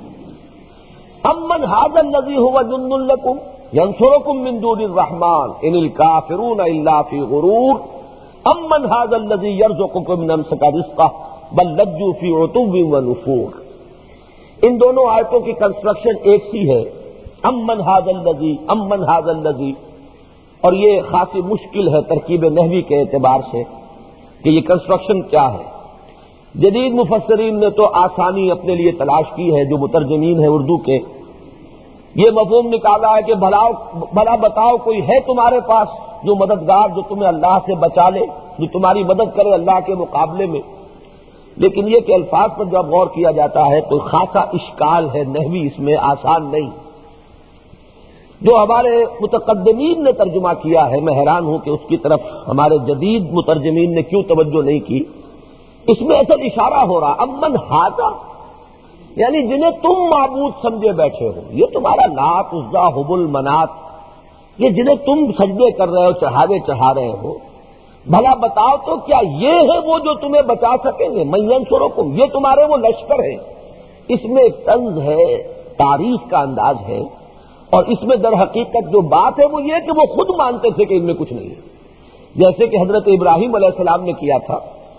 امن ھذا الذی ھو جند لکم ینصرکم من دون الرحمن ان الکافرون الا فی غرور امن ھذا الذی یرزقکم من امسک رزقہ بل لجوا فی عتو ونفور۔ ان دونوں آیتوں کی کنسٹرکشن ایک سی ہے، امن ھذا الذی امن ھذا الذی، اور یہ خاصی مشکل ہے ترکیب نحوی کے اعتبار سے کہ یہ کنسٹرکشن کیا ہے۔ جدید مفسرین نے تو آسانی اپنے لیے تلاش کی ہے، جو مترجمین ہیں اردو کے، یہ مفہوم نکالا ہے کہ بھلا بھلا بتاؤ کوئی ہے تمہارے پاس جو مددگار، جو تمہیں اللہ سے بچا لے، جو تمہاری مدد کرے اللہ کے مقابلے میں۔ لیکن یہ کہ الفاظ پر جب غور کیا جاتا ہے تو خاصا اشکال ہے نحوی، اس میں آسان نہیں۔ جو ہمارے متقدمین نے ترجمہ کیا ہے، میں حیران ہوں کہ اس کی طرف ہمارے جدید مترجمین نے کیوں توجہ نہیں کی۔ اس میں اصل اشارہ ہو رہا امن ھذا، یعنی جنہیں تم معبود سمجھے بیٹھے ہو، یہ تمہارا لات عزا حبل منات، یہ جنہیں تم سجدے کر رہے ہو، چڑھاوے چڑھا رہے ہو، بھلا بتاؤ تو کیا یہ ہے وہ جو تمہیں بچا سکیں گے؟ من ینصرکم، یہ تمہارے وہ لشکر ہیں۔ اس میں ایک طنز ہے، تعریف کا انداز ہے، اور اس میں در حقیقت جو بات ہے وہ یہ کہ وہ خود مانتے تھے کہ ان میں کچھ نہیں ہے، جیسے کہ حضرت ابراہیم علیہ السلام نے کیا تھا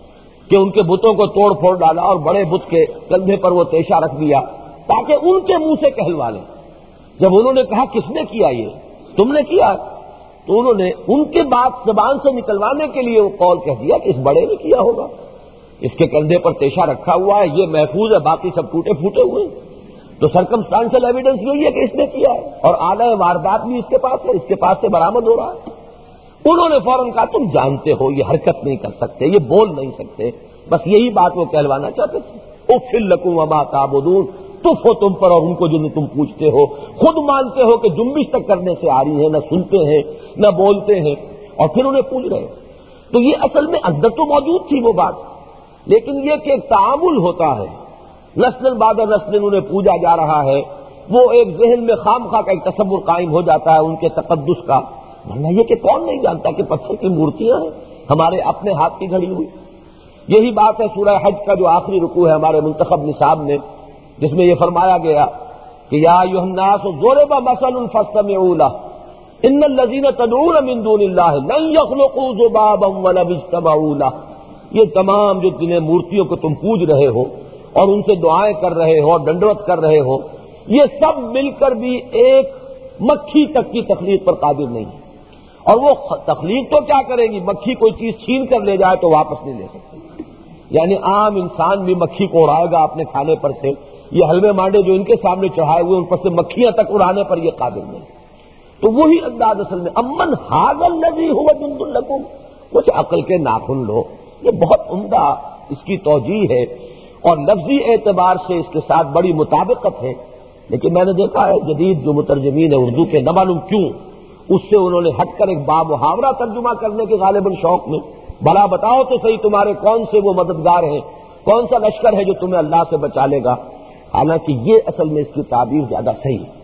کہ ان کے بتوں کو توڑ پھوڑ ڈالا اور بڑے بت کے کندھے پر وہ تیشہ رکھ دیا تاکہ ان کے منہ سے کہلوا لیں۔ جب انہوں نے کہا کس نے کیا، یہ تم نے کیا، تو انہوں نے ان کے بات زبان سے نکلوانے کے لیے وہ قول کہہ دیا کہ اس بڑے نے کیا ہوگا، اس کے کندھے پر تیشہ رکھا ہوا ہے، یہ محفوظ ہے، باقی سب ٹوٹے پھوٹے ہوئے ہیں۔ تو سرکمسٹانشل ایویڈنس یہی ہے کہ اس نے کیا ہے، اور آلہ واردات بھی اس کے پاس ہے، اس کے پاس سے برآمد ہو رہا ہے۔ انہوں نے فوراً کہا تم جانتے ہو یہ حرکت نہیں کر سکتے، یہ بول نہیں سکتے، بس یہی بات وہ کہلوانا چاہتے تھے۔ اف لکم وما تعبدون، تف ہو تم پر اور ان کو جنہیں تم پوچھتے ہو، خود مانتے ہو کہ جنبش تک کرنے سے آ رہی ہے، نہ سنتے ہیں نہ بولتے ہیں، اور پھر انہیں پوچھ رہے ہو۔ تو یہ اصل میں اندر تو موجود تھی وہ بات، لیکن یہ کہ ایک تعامل ہوتا ہے، نسل بعد نسل انہیں پوجا جا رہا ہے، وہ ایک ذہن میں خام خواہ کا ایک تصور قائم ہو جاتا ہے ان کے تقدس کا، ورنہ یہ کہ کون نہیں جانتا کہ پتھر کی مورتیاں ہیں ہمارے اپنے ہاتھ کی گھڑی ہوئی۔ یہی بات ہے سورہ حج کا جو آخری رکوع ہے ہمارے منتخب نصاب میں، جس میں یہ فرمایا گیا کہ یا ایھا الناس ضرب مثل فاستمعوا له ان الذين تدعون من دون الله لن يخلقوا ذبابا ولو اجتمعوا له۔ یہ تمام جو جنہیں مورتیوں کو تم پوج رہے ہو اور ان سے دعائیں کر رہے ہو اور ڈنڈوت کر رہے ہو، یہ سب مل کر بھی ایک مکھی تک کی تخلیق پر قادر نہیں ہے، اور وہ تخلیق تو کیا کرے گی، مکھی کوئی چیز چھین کر لے جائے تو واپس نہیں لے سکتی، یعنی عام انسان بھی مکھی کو اڑائے گا اپنے کھانے پر سے، یہ حلوے مانڈے جو ان کے سامنے چڑھائے ہوئے ان پر سے مکھیاں تک اڑانے پر یہ قادر نہیں۔ تو وہی انداز اصل میں امن ھذا الذی ھو جند لکم، کچھ عقل کے ناخن لو، یہ بہت عمدہ اس کی توجیہ ہے اور لفظی اعتبار سے اس کے ساتھ بڑی مطابقت ہے، لیکن میں نے دیکھا ہے جدید جو مترجمین ہے اردو کے، نہ معلوم کیوں اس سے انہوں نے ہٹ کر ایک بامحاورہ ترجمہ کرنے کے غالباً شوق میں، بھلا بتاؤ تو صحیح تمہارے کون سے وہ مددگار ہیں، کون سا لشکر ہے جو تمہیں اللہ سے بچا لے گا، حالانکہ یہ اصل میں اس کی تعبیر زیادہ صحیح ہے۔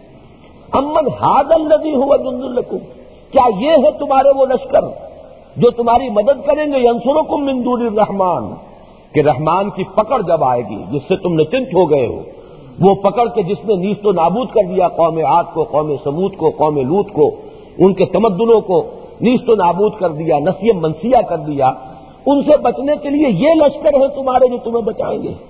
امن ھذا الذی ھو جند لکم، کیا یہ ہے تمہارے وہ لشکر جو تمہاری مدد کریں گے، ینصرکم من دون الرحمن، کہ رحمان کی پکڑ جب آئے گی جس سے تم نچنت ہو گئے ہو، وہ پکڑ کے جس نے نیست و نابود کر دیا قوم عاد کو، قوم ثمود کو، قوم لوط کو، ان کے تمدنوں کو نیست و نابود کر دیا، نسیہ منسیہ کر دیا، ان سے بچنے کے لیے یہ لشکر ہیں تمہارے جو تمہیں بچائیں گے۔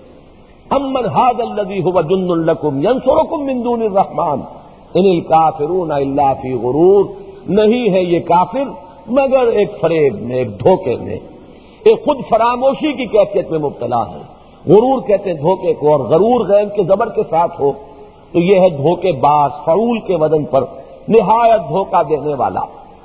امن ھذا الذی ھو جند لکم ینصرکم من دون الرحمن ان الکافرون الا فی غرور، نہیں ہے یہ کافر مگر ایک فریب میں، ایک دھوکے میں، ایک خود فراموشی کی کیفیت میں مبتلا ہے۔ غرور کہتے ہیں دھوکے کو، اور غرور غین کے زبر کے ساتھ ہو تو یہ ہے دھوکے باز، فعول کے وزن پر نہایت دھوکہ دینے والا۔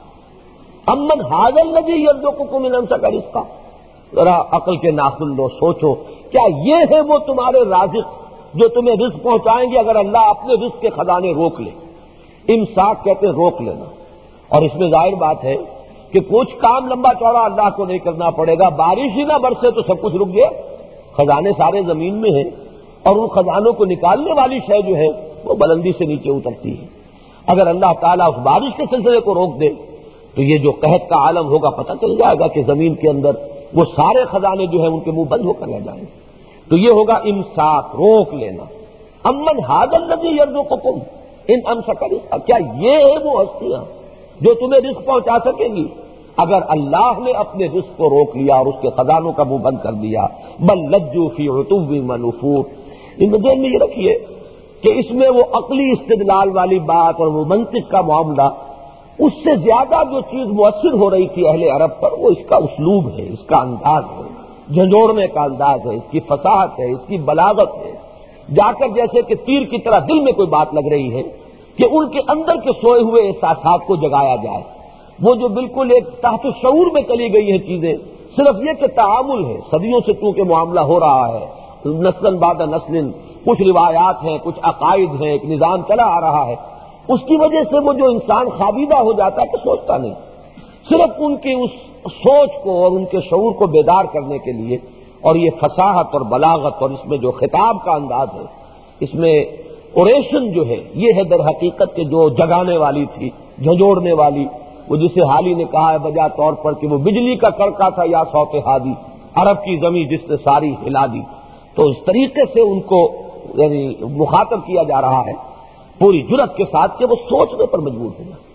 امن ھذا الذی یرزقکم من امسک رزقا، ذرا عقل کے ناخن لو، سوچو، کیا یہ ہے وہ تمہارے رازق جو تمہیں رزق پہنچائیں گے اگر اللہ اپنے رزق کے خزانے روک لے؟ امساک کہتے ہیں روک لینا، اور اس میں ظاہر بات ہے کہ کچھ کام لمبا چوڑا اللہ کو نہیں کرنا پڑے گا، بارش ہی نہ برسے تو سب کچھ رک گیا، خزانے سارے زمین میں ہیں، اور ان خزانوں کو نکالنے والی شے جو ہے وہ بلندی سے نیچے اترتی ہے۔ اگر اللہ تعالیٰ اس بارش کے سلسلے کو روک دے تو یہ جو قحط کا عالم ہوگا پتہ چل جائے گا کہ زمین کے اندر وہ سارے خزانے جو ہیں ان کے منہ بند ہو کر رہ جائیں گے۔ تو یہ ہوگا امساک، روک لینا۔ امن ھذا الذی یرزقکم ان امسک رزقا، کیا یہ ہے وہ ہستیاں جو تمہیں رزق پہنچا سکیں گی اگر اللہ نے اپنے رزق کو روک لیا اور اس کے خزانوں کا منہ بند کر دیا؟ بل لجوا فی عتو و نفور۔ ان ذہن میں یہ رکھیے کہ اس میں وہ عقلی استدلال والی بات اور وہ منطق کا معاملہ، اس سے زیادہ جو چیز مؤثر ہو رہی تھی اہل عرب پر وہ اس کا اسلوب ہے، اس کا انداز ہے، جھنجھوڑنے کا انداز ہے، اس کی فصاحت ہے، اس کی بلاغت ہے، جا کر جیسے کہ تیر کی طرح دل میں کوئی بات لگ رہی ہے کہ ان کے اندر کے سوئے ہوئے احساسات کو جگایا جائے۔ وہ جو بالکل ایک تحت شعور میں چلی گئی ہیں چیزیں، صرف یہ کہ تعامل ہے، صدیوں سے چونکہ معاملہ ہو رہا ہے، نسل بعد نسل، کچھ روایات ہیں، کچھ عقائد ہیں، ایک نظام چلا آ رہا ہے، اس کی وجہ سے وہ جو انسان خوابیدہ ہو جاتا ہے تو سوچتا نہیں۔ صرف ان کی اس سوچ کو اور ان کے شعور کو بیدار کرنے کے لیے، اور یہ فصاحت اور بلاغت اور اس میں جو خطاب کا انداز ہے، اس میں اوریشن جو ہے، یہ ہے در حقیقت کہ جو جگانے والی تھی، جھنجھوڑنے والی، وہ جسے حالی نے کہا ہے بجا طور پر کہ وہ بجلی کا کڑکا تھا یا صوت ہادی، عرب کی زمین جس نے ساری ہلا دی۔ تو اس طریقے سے ان کو یعنی مخاطب کیا جا رہا ہے پوری جرأت کے ساتھ کہ وہ سوچنے پر مجبور ہو جائے۔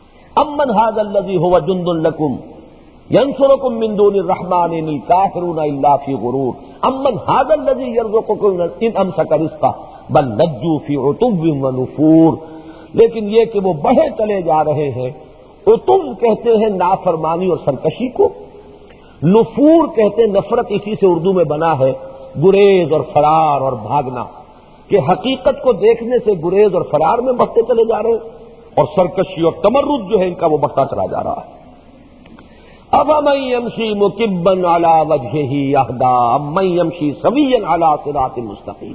امن ھذا الذی ھو جند لکم ینصرکم من دون الرحمن ان الکافرون الا فی غرور امن ھذا الذی یرزقکم ان امسک رزقا بل لجوا فی عتو و نفور۔ لیکن یہ کہ وہ بڑھے چلے جا رہے ہیں، عتو کہتے ہیں نافرمانی اور سرکشی کو، نفور کہتے ہیں نفرت، اسی سے اردو میں بنا ہے گریز اور فرار اور بھاگنا، کہ حقیقت کو دیکھنے سے گریز اور فرار میں بڑھتے چلے جا رہے ہیں، اور سرکشی اور تمرد جو ہے ان کا وہ بڑھتا چلا جا رہا ہے۔ افمن یمشی مکبا علی وجہہ اہدی امن یمشی سویا علی صراط مستقیم۔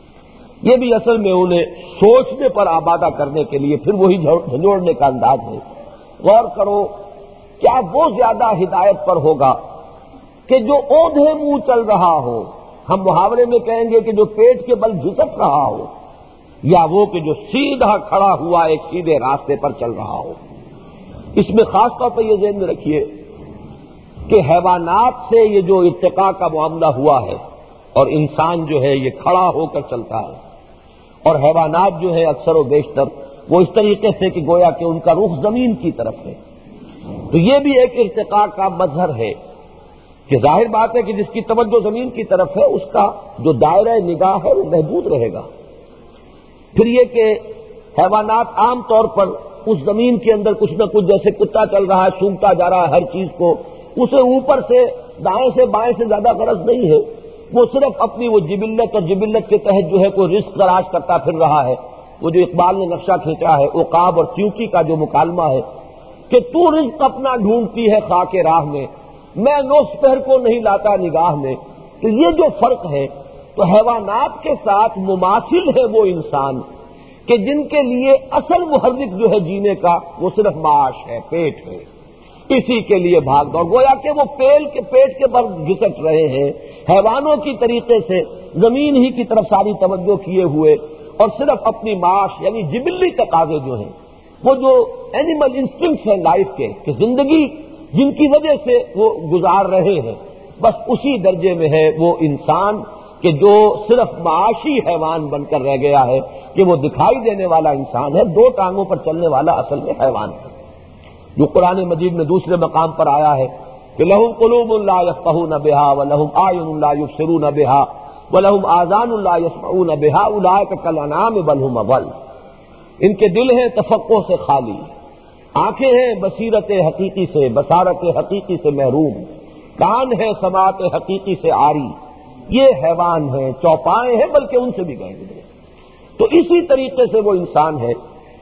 یہ بھی اصل میں انہیں سوچنے پر آبادہ کرنے کے لیے پھر وہی جھنجھوڑنے کا انداز ہے۔ غور کرو، کیا وہ زیادہ ہدایت پر ہوگا کہ جو اوندھے منہ چل رہا ہو، ہم محاورے میں کہیں گے کہ جو پیٹ کے بل گھسٹ رہا ہو، یا وہ کہ جو سیدھا کھڑا ہوا ایک سیدھے راستے پر چل رہا ہو؟ اس میں خاص طور پر یہ ذہن میں رکھیے کہ حیوانات سے یہ جو ارتقاء کا معاملہ ہوا ہے اور انسان جو ہے یہ کھڑا ہو کر چلتا ہے، اور حیوانات جو ہے اکثر و بیشتر وہ اس طریقے سے کہ گویا کہ ان کا رخ زمین کی طرف ہے، تو یہ بھی ایک ارتقاء کا مظہر ہے کہ ظاہر بات ہے کہ جس کی توجہ زمین کی طرف ہے اس کا جو دائرہ نگاہ ہے وہ محدود رہے گا۔ پھر یہ کہ حیوانات عام طور پر اس زمین کے اندر کچھ نہ کچھ، جیسے کتا چل رہا ہے سونگتا جا رہا ہے ہر چیز کو، اسے اوپر سے دائیں سے بائیں سے زیادہ غرض نہیں ہے، وہ صرف اپنی وہ جبلت اور جبلت کے تحت جو ہے کوئی رزق تلاش کرتا پھر رہا ہے۔ وہ جو اقبال نے نقشہ کھینچا ہے عقاب اور چیونٹی کا جو مکالمہ ہے کہ تو رزق اپنا ڈھونڈتی ہے خاک راہ میں، میں نوس پہر کو نہیں لاتا نگاہ میں۔ تو یہ جو فرق ہے تو حیوانات کے ساتھ مماثل ہے وہ انسان کہ جن کے لیے اصل محرک جو ہے جینے کا وہ صرف معاش ہے، پیٹ ہے، اسی کے لیے بھاگ دوڑ، گویا کہ وہ پیل کے پیٹ کے بل گھسٹ رہے ہیں، حیوانوں کی طریقے سے زمین ہی کی طرف ساری توجہ کیے ہوئے، اور صرف اپنی معاش یعنی جبلی تقاضے جو ہیں، وہ جو اینیمل انسٹنکٹس ہیں لائف کے کہ زندگی جن کی وجہ سے وہ گزار رہے ہیں، بس اسی درجے میں ہے وہ انسان کہ جو صرف معاشی حیوان بن کر رہ گیا ہے، کہ وہ دکھائی دینے والا انسان ہے، دو ٹانگوں پر چلنے والا اصل میں حیوان ہے، جو قرآن مجید میں دوسرے مقام پر آیا ہے کہ لہم قلوب لا یفقہون بہا ولہم اعین لا یبصرون بہا ولہم آذان لا یسمعون بہا اولئک کالانعام بل ہم اضل۔ ان کے دل ہیں تفقہ سے خالی، آنکھیں ہیں بصیرت حقیقی سے، بصارت حقیقی سے محروم، کان ہے سماعت حقیقی سے عاری، یہ حیوان ہیں، چوپائے ہیں بلکہ ان سے بھی گئے گزرے۔ تو اسی طریقے سے وہ انسان ہے،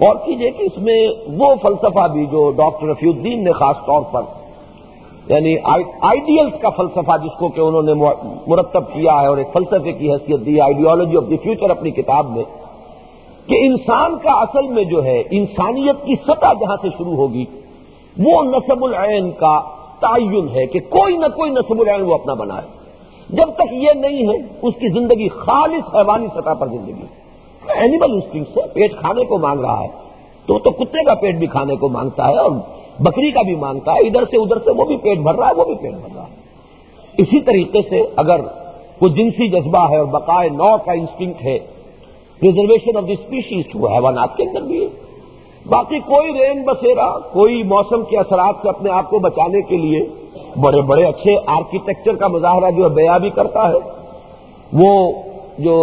غور کیجئے کہ اس میں وہ فلسفہ بھی جو ڈاکٹر رفیع الدین نے خاص طور پر یعنی آئیڈیلز کا فلسفہ جس کو کہ انہوں نے مرتب کیا ہے اور ایک فلسفے کی حیثیت دی، آئیڈیالوجی آف دی فیوچر اپنی کتاب میں، کہ انسان کا اصل میں جو ہے انسانیت کی سطح جہاں سے شروع ہوگی وہ نسب العین کا تعین ہے کہ کوئی نہ کوئی نسب العین وہ اپنا بنائے. جب تک یہ نہیں ہے اس کی زندگی خالص حیوانی سطح پر زندگی، اینیمل انسٹنکٹ سے پیٹ کھانے کو مانگ رہا ہے تو تو کتے کا پیٹ بھی کھانے کو مانگتا ہے اور بکری کا بھی مانگتا ہے، ادھر سے ادھر سے وہ بھی پیٹ بھر رہا ہے وہ بھی پیٹ بھر رہا ہے. اسی طریقے سے اگر کوئی جنسی جذبہ ہے اور بقائے نوع کا انسٹنکٹ ہے، پریزرویشن آف دی اسپیشیز تو حیوانات کے اندر بھی ہے. باقی کوئی رین بسیرا، کوئی موسم کے اثرات سے اپنے آپ کو بچانے کے لیے بڑے بڑے اچھے آرکیٹیکچر کا مظاہرہ جو ہے بیاں بھی کرتا ہے. وہ جو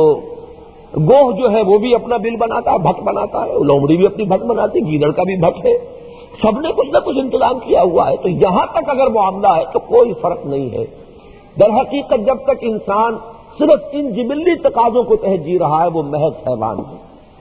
گوہ جو ہے وہ بھی اپنا بل بناتا ہے، بھٹ بناتا ہے، لومڑی بھی اپنی بھٹ بناتی ہے، گیدڑ کا بھی بھٹ ہے. سب نے کچھ نہ کچھ انتظام کیا ہوا ہے. تو یہاں تک اگر معاملہ ہے تو کوئی فرق نہیں ہے. در حقیقت جب تک انسان صرف ان جبلی تقاضوں کو تحت جی رہا ہے وہ محض حیوان ہے.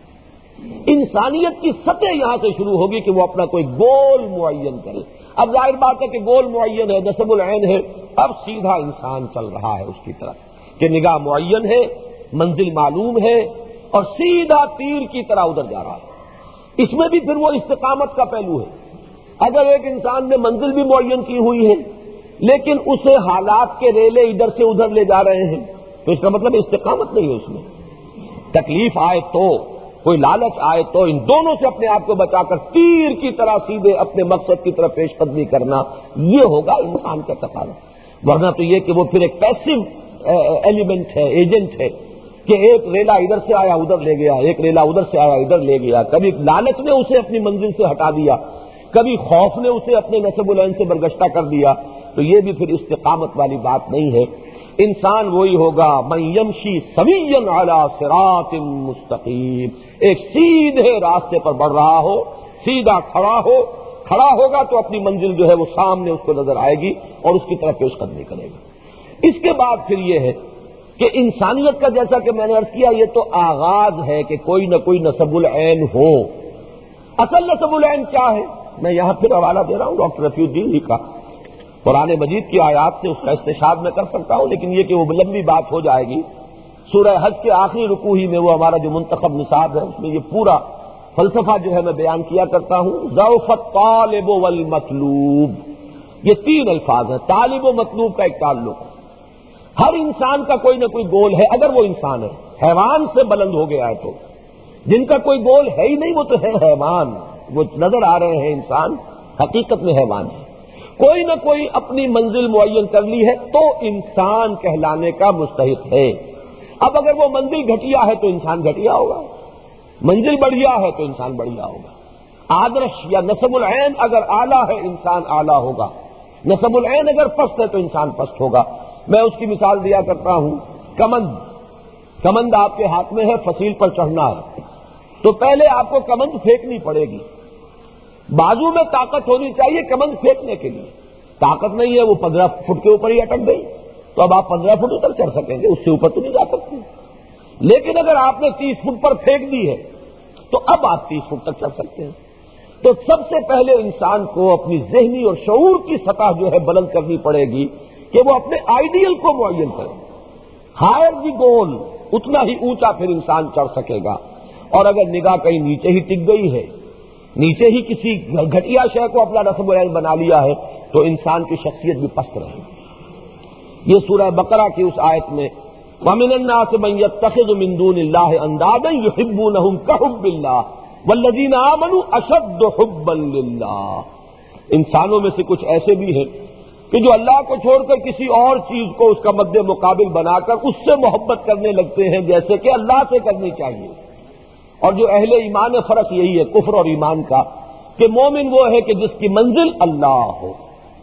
انسانیت کی سطح یہاں سے شروع ہوگی کہ وہ اپنا کوئی گول معین کرے. اب ظاہر بات ہے کہ گول معین ہے، نسب العین ہے، اب سیدھا انسان چل رہا ہے اس کی طرف کہ نگاہ معین ہے، منزل معلوم ہے اور سیدھا تیر کی طرح ادھر جا رہا ہے. اس میں بھی پھر وہ استقامت کا پہلو ہے. اگر ایک انسان نے منزل بھی معین کی ہوئی ہے لیکن اسے حالات کے ریلے ادھر سے ادھر لے جا رہے ہیں تو اس کا مطلب استقامت نہیں ہے. اس میں تکلیف آئے تو، کوئی لالچ آئے تو ان دونوں سے اپنے آپ کو بچا کر تیر کی طرح سیدھے اپنے مقصد کی طرف پیش قدمی کرنا، یہ ہوگا انسان کا تقاضا. ورنہ تو یہ کہ وہ پھر ایک پیسو ایلیمنٹ ہے، ایجنٹ ہے کہ ایک ریلا ادھر سے آیا ادھر لے گیا، ایک ریلا ادھر سے آیا ادھر لے گیا. کبھی لالچ نے اسے اپنی منزل سے ہٹا دیا، کبھی خوف نے اسے اپنے نسب العین سے برگشتہ کر دیا. تو یہ بھی پھر استقامت والی بات نہیں ہے. انسان وہی ہوگا من یمشی سویا علی صراط مستقیم، ایک سیدھے راستے پر بڑھ رہا ہو، سیدھا کھڑا ہو، کھڑا ہوگا تو اپنی منزل جو ہے وہ سامنے اس کو نظر آئے گی اور اس کی طرف پیش قدمی کرے گا. اس کے بعد پھر یہ ہے کہ انسانیت کا جیسا کہ میں نے عرض کیا یہ تو آغاز ہے کہ کوئی نہ کوئی نسب العین ہو. اصل نسب العین کیا ہے؟ میں یہاں پھر حوالہ دے رہا ہوں ڈاکٹر رفیع الدین ہی کا. قرآن مجید کی آیات سے اس کا استشہاد میں کر سکتا ہوں لیکن یہ کہ وہ لمبی بات ہو جائے گی. سورہ حج کے آخری رکوع ہی میں وہ ہمارا جو منتخب نصاب ہے اس میں یہ پورا فلسفہ جو ہے میں بیان کیا کرتا ہوں. ضعف الطالب والمطلوب، یہ تین الفاظ ہیں. طالب و مطلوب کا ایک تعلق. ہر انسان کا کوئی نہ کوئی گول ہے اگر وہ انسان ہے. حیوان سے بلند ہو گیا ہے تو جن کا کوئی گول ہے ہی نہیں وہ تو ہے حیوان. وہ نظر آ رہے ہیں انسان، حقیقت میں حیوان ہے. کوئی نہ کوئی اپنی منزل معین کر لی ہے تو انسان کہلانے کا مستحق ہے. اب اگر وہ منزل گھٹیا ہے تو انسان گھٹیا ہوگا، منزل بڑھیا ہے تو انسان بڑھیا ہوگا. آدرش یا نسب العین اگر اعلیٰ ہے انسان اعلیٰ ہوگا، نسب العین اگر پست ہے تو انسان پست ہوگا. میں اس کی مثال دیا کرتا ہوں. کمند کمند آپ کے ہاتھ میں ہے، فصیل پر چڑھنا ہے تو پہلے آپ کو کمند پھینکنی پڑے گی. بازو میں طاقت ہونی چاہیے کمند پھینکنے کے لیے. طاقت نہیں ہے، وہ پندرہ فٹ کے اوپر ہی اٹک گئی تو اب آپ پندرہ فٹ اوپر چڑھ سکیں گے، اس سے اوپر تو نہیں جا سکتے. لیکن اگر آپ نے تیس فٹ پر پھینک دی ہے تو اب آپ تیس فٹ تک چڑھ سکتے ہیں. تو سب سے پہلے انسان کو اپنی ذہنی اور شعور کی سطح جو ہے بلند کرنی پڑے گی کہ وہ اپنے آئیڈیل کو معین کرے. ہائر دی گول، اتنا ہی اونچا پھر انسان چڑھ سکے گا. اور اگر نگاہ کہیں نیچے ہی ٹک گئی ہے، نیچے ہی کسی گھٹیا شے کو اپنا نسب العین بنا لیا ہے تو انسان کی شخصیت بھی پست رہے گی. یہ سورہ بقرہ کی اس آیت میں وَمِنَ النَّاسِ مَن يَتَّخِذُ مِن دُونِ اللَّهِ أَندَادًا يُحِبُّونَهُمْ كَحُبِّ اللَّهِ وَالَّذِينَ آمَنُوا أَشَدُّ حُبًّا لِلَّهِ. انسانوں میں سے کچھ ایسے بھی ہیں کہ جو اللہ کو چھوڑ کر کسی اور چیز کو اس کا مد مقابل بنا کر اس سے محبت کرنے لگتے ہیں جیسے کہ اللہ سے کرنی چاہیے. اور جو اہل ایمان ہے فرق یہی ہے کفر اور ایمان کا کہ مومن وہ ہے کہ جس کی منزل اللہ ہو،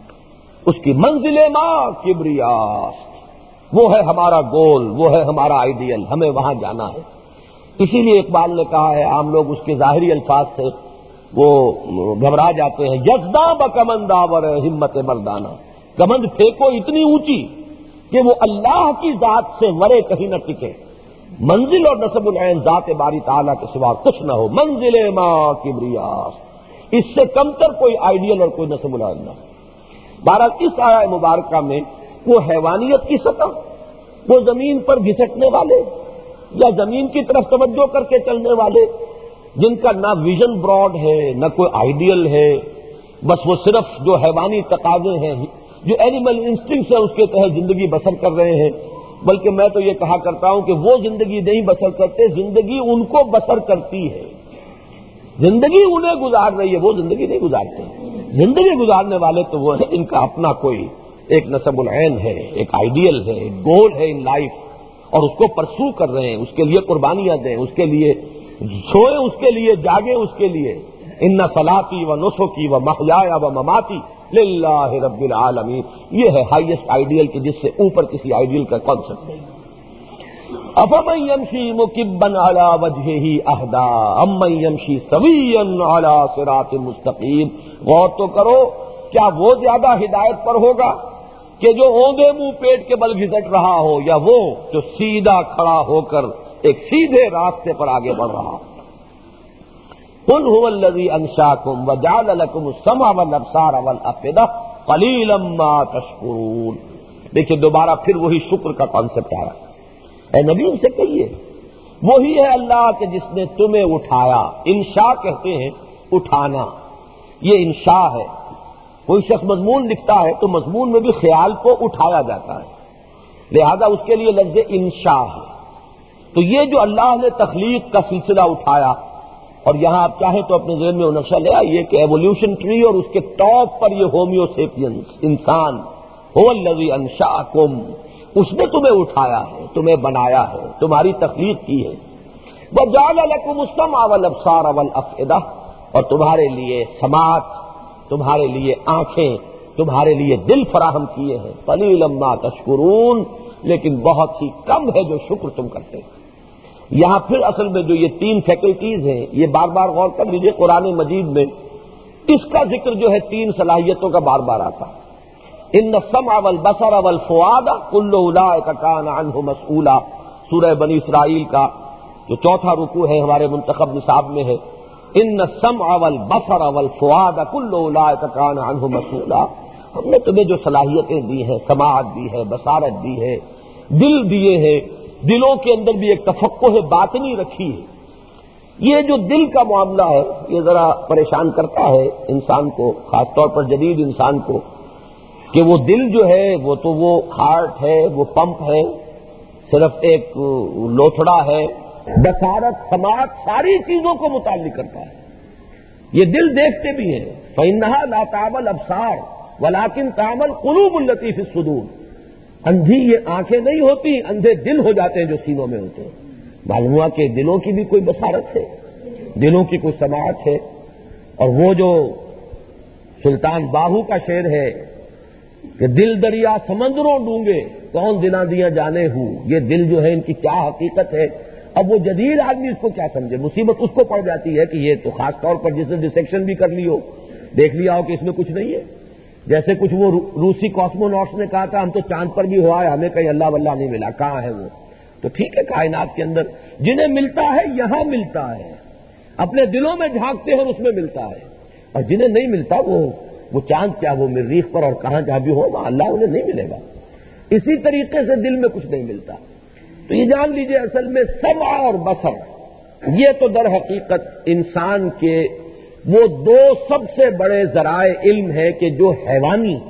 اس کی منزل ماں کبریاست، وہ ہے ہمارا گول، وہ ہے ہمارا آئیڈیل، ہمیں وہاں جانا ہے. اسی لیے اقبال نے کہا ہے، عام لوگ اس کے ظاہری الفاظ سے وہ گھبرا جاتے ہیں، یزداں بکمند آور ہمت مردانہ. کمند پھینکو اتنی اونچی کہ وہ اللہ کی ذات سے ورے کہیں نہ ٹکے. منزل اور نصب العین ذات باری تعالیٰ کے سوا کچھ نہ ہو. منزل ما کبریاس، اس سے کم تر کوئی آئیڈیل اور کوئی نصب العین نہ. بہرحال اس آیہ مبارکہ میں وہ حیوانیت کی سطح، وہ زمین پر گھسٹنے والے یا زمین کی طرف توجہ کر کے چلنے والے، جن کا نہ ویژن براڈ ہے نہ کوئی آئیڈیل ہے، بس وہ صرف جو حیوانی تقاضے ہیں، جو اینیمل انسٹنکٹس ہیں اس کے تحت زندگی بسر کر رہے ہیں. بلکہ میں تو یہ کہا کرتا ہوں کہ وہ زندگی نہیں بسر کرتے، زندگی ان کو بسر کرتی ہے. زندگی انہیں گزار رہی ہے، وہ زندگی نہیں گزارتے. زندگی گزارنے والے تو وہ ہیں جن کا اپنا کوئی ایک نصب العین ہے، ایک آئیڈیل ہے، ایک گول ہے ان لائف، اور اس کو پرسو کر رہے ہیں، اس کے لیے قربانیاں دیں، اس کے لیے سوئیں، اس کے لیے جاگیں، اس کے لیے. ان صلاتی و نسکی و محیایا و مماتی للہ رب العالمین. یہ ہے ہائیسٹ آئیڈیل کہ جس سے اوپر کسی آئیڈیل کا کانسیپٹ نہیں. افمن یمشی مکبا علی وجہہ اہدی امن یمشی سویا علی صراط مستقیم. غور تو کرو، کیا وہ زیادہ ہدایت پر ہوگا کہ جو اوندے منہ پیٹ کے بل گھسٹ رہا ہو، یا وہ جو سیدھا کھڑا ہو کر ایک سیدھے راستے پر آگے بڑھ رہا ہو. قل هو الذی انشاکم وجعل لکم السمع والابصار والافئدہ قلیلا ما تشکرون. دیکھیے دوبارہ پھر وہی شکر کا کانسیپٹ آ رہا ہے. اے نبی ان سے کہیے وہی ہے اللہ کہ جس نے تمہیں اٹھایا. انشاء کہتے ہیں اٹھانا، یہ انشاء ہے. کوئی شخص مضمون لکھتا ہے تو مضمون میں بھی خیال کو اٹھایا جاتا ہے، لہذا اس کے لیے لفظ انشاء ہے. تو یہ جو اللہ نے تخلیق کا سلسلہ اٹھایا، اور یہاں آپ چاہیں تو اپنے ذہن میں وہ نقشہ لے آئیے کہ ایوولوشن ٹری اور اس کے ٹاپ پر یہ ہومیو سیپینس انسان، هو الذی انشأکم، اس نے تمہیں اٹھایا ہے، تمہیں بنایا ہے، تمہاری تخلیق کی ہے. وجعل لکم السمع والابصار والافئدہ، اور تمہارے لیے سماعت، تمہارے لیے آنکھیں، تمہارے لیے دل فراہم کیے ہیں. قلیلا ما تشکرون، لیکن بہت ہی کم ہے جو شکر تم کرتے ہیں. یہاں پھر اصل میں جو یہ تین فیکلٹیز ہیں، یہ بار بار غور کر لیجیے قرآن مجید میں اس کا ذکر جو ہے تین صلاحیتوں کا بار بار آتا ہے. ان السمع والبصر والفؤاد کل اولئک کان عنہ مسئولا. سورہ بنی اسرائیل کا جو چوتھا رکوع ہے ہمارے منتخب نصاب میں ہے، ان السمع والبصر والفؤاد کل اولئک کان عنہ مسئولا. ہم نے تمہیں جو صلاحیتیں دی ہیں، سماعت دی ہے، بصارت دی ہے، دل دیے ہیں، دلوں کے اندر بھی ایک تفقہ باطنی رکھی ہے. یہ جو دل کا معاملہ ہے یہ ذرا پریشان کرتا ہے انسان کو، خاص طور پر جدید انسان کو، کہ وہ دل جو ہے وہ تو وہ ہارٹ ہے، وہ پمپ ہے، صرف ایک لوتھڑا ہے. بصارت، سماعت ساری چیزوں کو متعلق کرتا ہے. یہ دل دیکھتے بھی ہیں. فإنها لا تعمى الأبصار ولكن تعمى القلوب التي في الصدور. اندھی یہ آنکھیں نہیں ہوتی، اندھے دل ہو جاتے ہیں جو سینوں میں ہوتے ہیں. معلوم ہوا کہ دلوں کی بھی کوئی بصارت ہے، دلوں کی کوئی سماعت ہے. اور وہ جو سلطان باہو کا شعر ہے کہ دل دریا سمندروں ڈونگے کون دنا دیا جانے ہوں، یہ دل جو ہے ان کی کیا حقیقت ہے. اب وہ جدید آدمی اس کو کیا سمجھے، مصیبت اس کو پڑ جاتی ہے کہ یہ تو خاص طور پر جس نے ڈسیکشن بھی کر لی ہو، دیکھ لیا ہو کہ اس میں کچھ نہیں ہے. جیسے کچھ وہ روسی کاسموناٹس نے کہا تھا ہم تو چاند پر بھی ہوا ہے، ہمیں کہیں اللہ واللہ نہیں ملا، کہاں ہے وہ؟ تو ٹھیک ہے، کائنات کے اندر جنہیں ملتا ہے یہاں ملتا ہے، اپنے دلوں میں جھانکتے ہیں اس میں ملتا ہے. اور جنہیں نہیں ملتا وہ وہ چاند کیا، وہ مریخ پر اور کہاں جہاں بھی ہوگا اللہ انہیں نہیں ملے گا. اسی طریقے سے دل میں کچھ نہیں ملتا. تو یہ جان لیجئے اصل میں سمع اور بصر یہ تو در حقیقت انسان کے وہ دو سب سے بڑے ذرائع علم ہے کہ جو حیوانی ہے.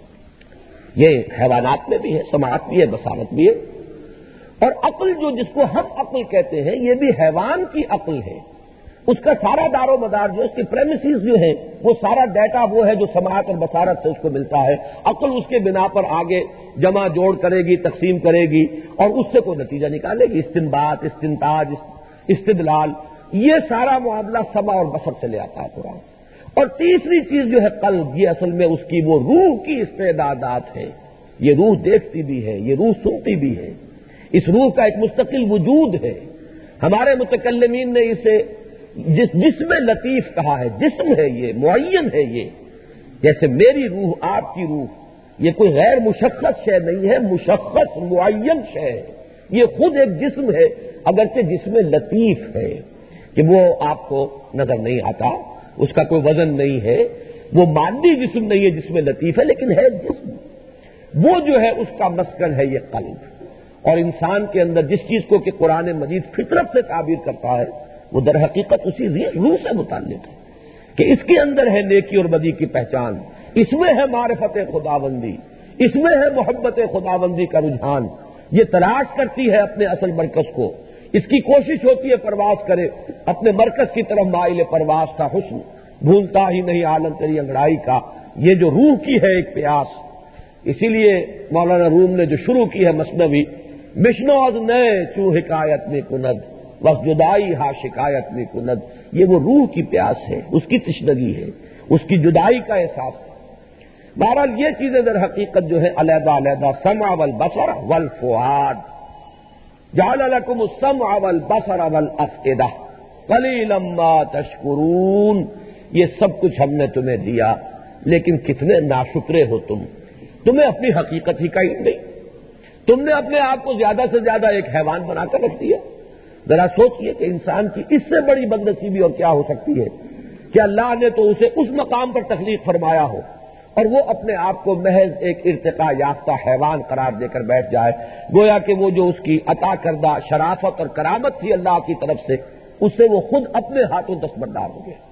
یہ حیوانات میں بھی ہے، سماعت بھی ہے، بصارت بھی ہے. اور عقل جو جس کو ہم عقل کہتے ہیں یہ بھی حیوان کی عقل ہے. اس کا سارا دار و مدار جو اس کی پریمیسز جو ہیں وہ سارا ڈیٹا وہ ہے جو سماعت اور بصارت سے اس کو ملتا ہے. عقل اس کے بنا پر آگے جمع جوڑ کرے گی، تقسیم کرے گی اور اس سے کوئی نتیجہ نکالے گی. استنباط، استنتاج، استدلال، یہ سارا معاملہ سمع اور بصر سے لے آتا ہے قرآن. اور تیسری چیز جو ہے قلب، یہ اصل میں اس کی وہ روح کی استعدادات ہے. یہ روح دیکھتی بھی ہے، یہ روح سنتی بھی ہے. اس روح کا ایک مستقل وجود ہے. ہمارے متکلمین نے اسے جس جسم لطیف کہا ہے. جسم ہے، یہ معین ہے. یہ جیسے میری روح، آپ کی روح، یہ کوئی غیر مشخص شے نہیں ہے، مشخص معین شے ہے. یہ خود ایک جسم ہے، اگرچہ جسم لطیف ہے کہ وہ آپ کو نظر نہیں آتا، اس کا کوئی وزن نہیں ہے، وہ مادی جسم نہیں ہے، جسم لطیف ہے، لیکن ہے جسم۔ وہ جو ہے اس کا مسکن ہے یہ قلب، اور انسان کے اندر جس چیز کو کہ قرآن مجید فطرت سے تعبیر کرتا ہے وہ در حقیقت اسی روح سے متعلق ہے کہ اس کے اندر ہے نیکی اور بدی کی پہچان، اس میں ہے معرفت خداوندی، اس میں ہے محبت خداوندی کا رجحان، یہ تلاش کرتی ہے اپنے اصل مرکز کو، اس کی کوشش ہوتی ہے پرواز کرے اپنے مرکز کی طرف، مائل پرواز تھا حسن بھولتا ہی نہیں عالم تیری انگڑائی کا، یہ جو روح کی ہے ایک پیاس۔ اسی لیے مولانا روم نے جو شروع کی ہے مثنوی، مشنو از نئے چوں حکایت میں کند وقت جدائی ہا شکایت میں کند، یہ وہ روح کی پیاس ہے، اس کی تشنگی ہے، اس کی جدائی کا احساس ہے۔ بہرحال یہ چیزیں در حقیقت جو ہے علیحدہ علیحدہ، سمع والبصر والفؤاد، جعل لکم السمع والبصر والافئدہ قلیلا ما تشکرون، یہ سب کچھ ہم نے تمہیں دیا لیکن کتنے ناشکرے ہو تم، تمہیں اپنی حقیقت ہی کا علم نہیں، تم نے اپنے آپ کو زیادہ سے زیادہ ایک حیوان بنا کر رکھ دیا۔ ذرا سوچئے کہ انسان کی اس سے بڑی بدنصیبی اور کیا ہو سکتی ہے کہ اللہ نے تو اسے اس مقام پر تخلیق فرمایا ہو اور وہ اپنے آپ کو محض ایک ارتقاء یافتہ حیوان قرار دے کر بیٹھ جائے، گویا کہ وہ جو اس کی عطا کردہ شرافت اور کرامت تھی اللہ کی طرف سے، اس سے وہ خود اپنے ہاتھوں دستبردار ہو گیا۔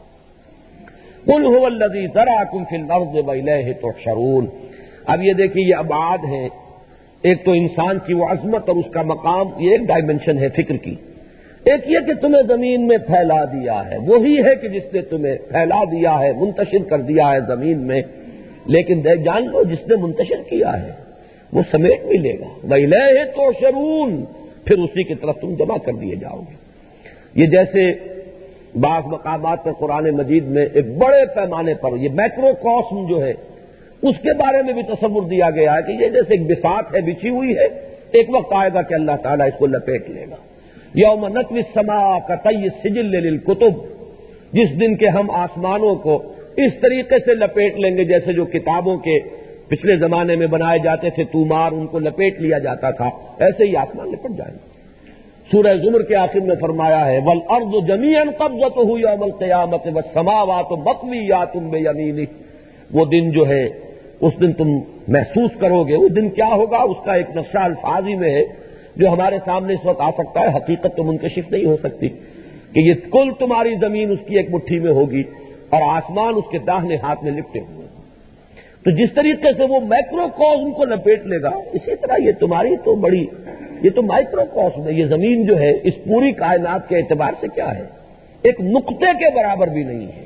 قل هو الذی ذرأکم فی الارض والیہ تحشرون۔ اب یہ دیکھیے یہ ابعاد ہیں، ایک تو انسان کی وہ عظمت اور اس کا مقام، یہ ایک ڈائمنشن ہے فکر کی، ایک یہ کہ تمہیں زمین میں پھیلا دیا ہے، وہی ہے کہ جس نے تمہیں پھیلا دیا ہے، منتشر کر دیا ہے زمین میں، لیکن دیکھ جان لو جس نے منتشر کیا ہے وہ سمیٹ بھی لے گا، وَإِلَيْهِ تُحْشَرُونَ، پھر اسی کی طرف تم جمع کر دیے جاؤ گے۔ یہ جیسے بعض مقامات پر قرآن مجید میں ایک بڑے پیمانے پر یہ میکرو کاسم جو ہے اس کے بارے میں بھی تصور دیا گیا ہے کہ یہ جیسے ایک بساط ہے بچھی ہوئی ہے، ایک وقت آئے گا کہ اللہ تعالیٰ اس کو لپیٹ لے گا۔ یوم نطوی السماء کطی السجل للکتب، جس دن کے ہم آسمانوں کو اس طریقے سے لپیٹ لیں گے جیسے جو کتابوں کے پچھلے زمانے میں بنائے جاتے تھے طومار، ان کو لپیٹ لیا جاتا تھا، ایسے ہی آسمان لپٹ جائیں گے۔ سورہ زمر کے آخر میں فرمایا ہے وَالْأَرْضُ جَمِيعًا قَبْضَتُهُ يَوْمَ الْقِيَامَةِ وَالسَّمَاوَاتُ مَطْوِيَّاتٌ بِيَمِينِهِ، وہ دن جو ہے اس دن تم محسوس کرو گے، وہ دن کیا ہوگا اس کا ایک نقشہ الفاظی میں ہے جو ہمارے سامنے اس وقت آ سکتا ہے، حقیقت تو منکشف نہیں ہو سکتی کہ یہ کل تمہاری زمین اس کی ایک مٹھی میں ہوگی اور آسمان اس کے داہنے ہاتھ میں لپٹے ہوئے، تو جس طریقے سے وہ میکرو کاسم کو لپیٹ لے گا اسی طرح یہ تمہاری تو بڑی، یہ تو مائکرو کاسم ہے، یہ زمین جو ہے اس پوری کائنات کے اعتبار سے کیا ہے، ایک نقطے کے برابر بھی نہیں ہے۔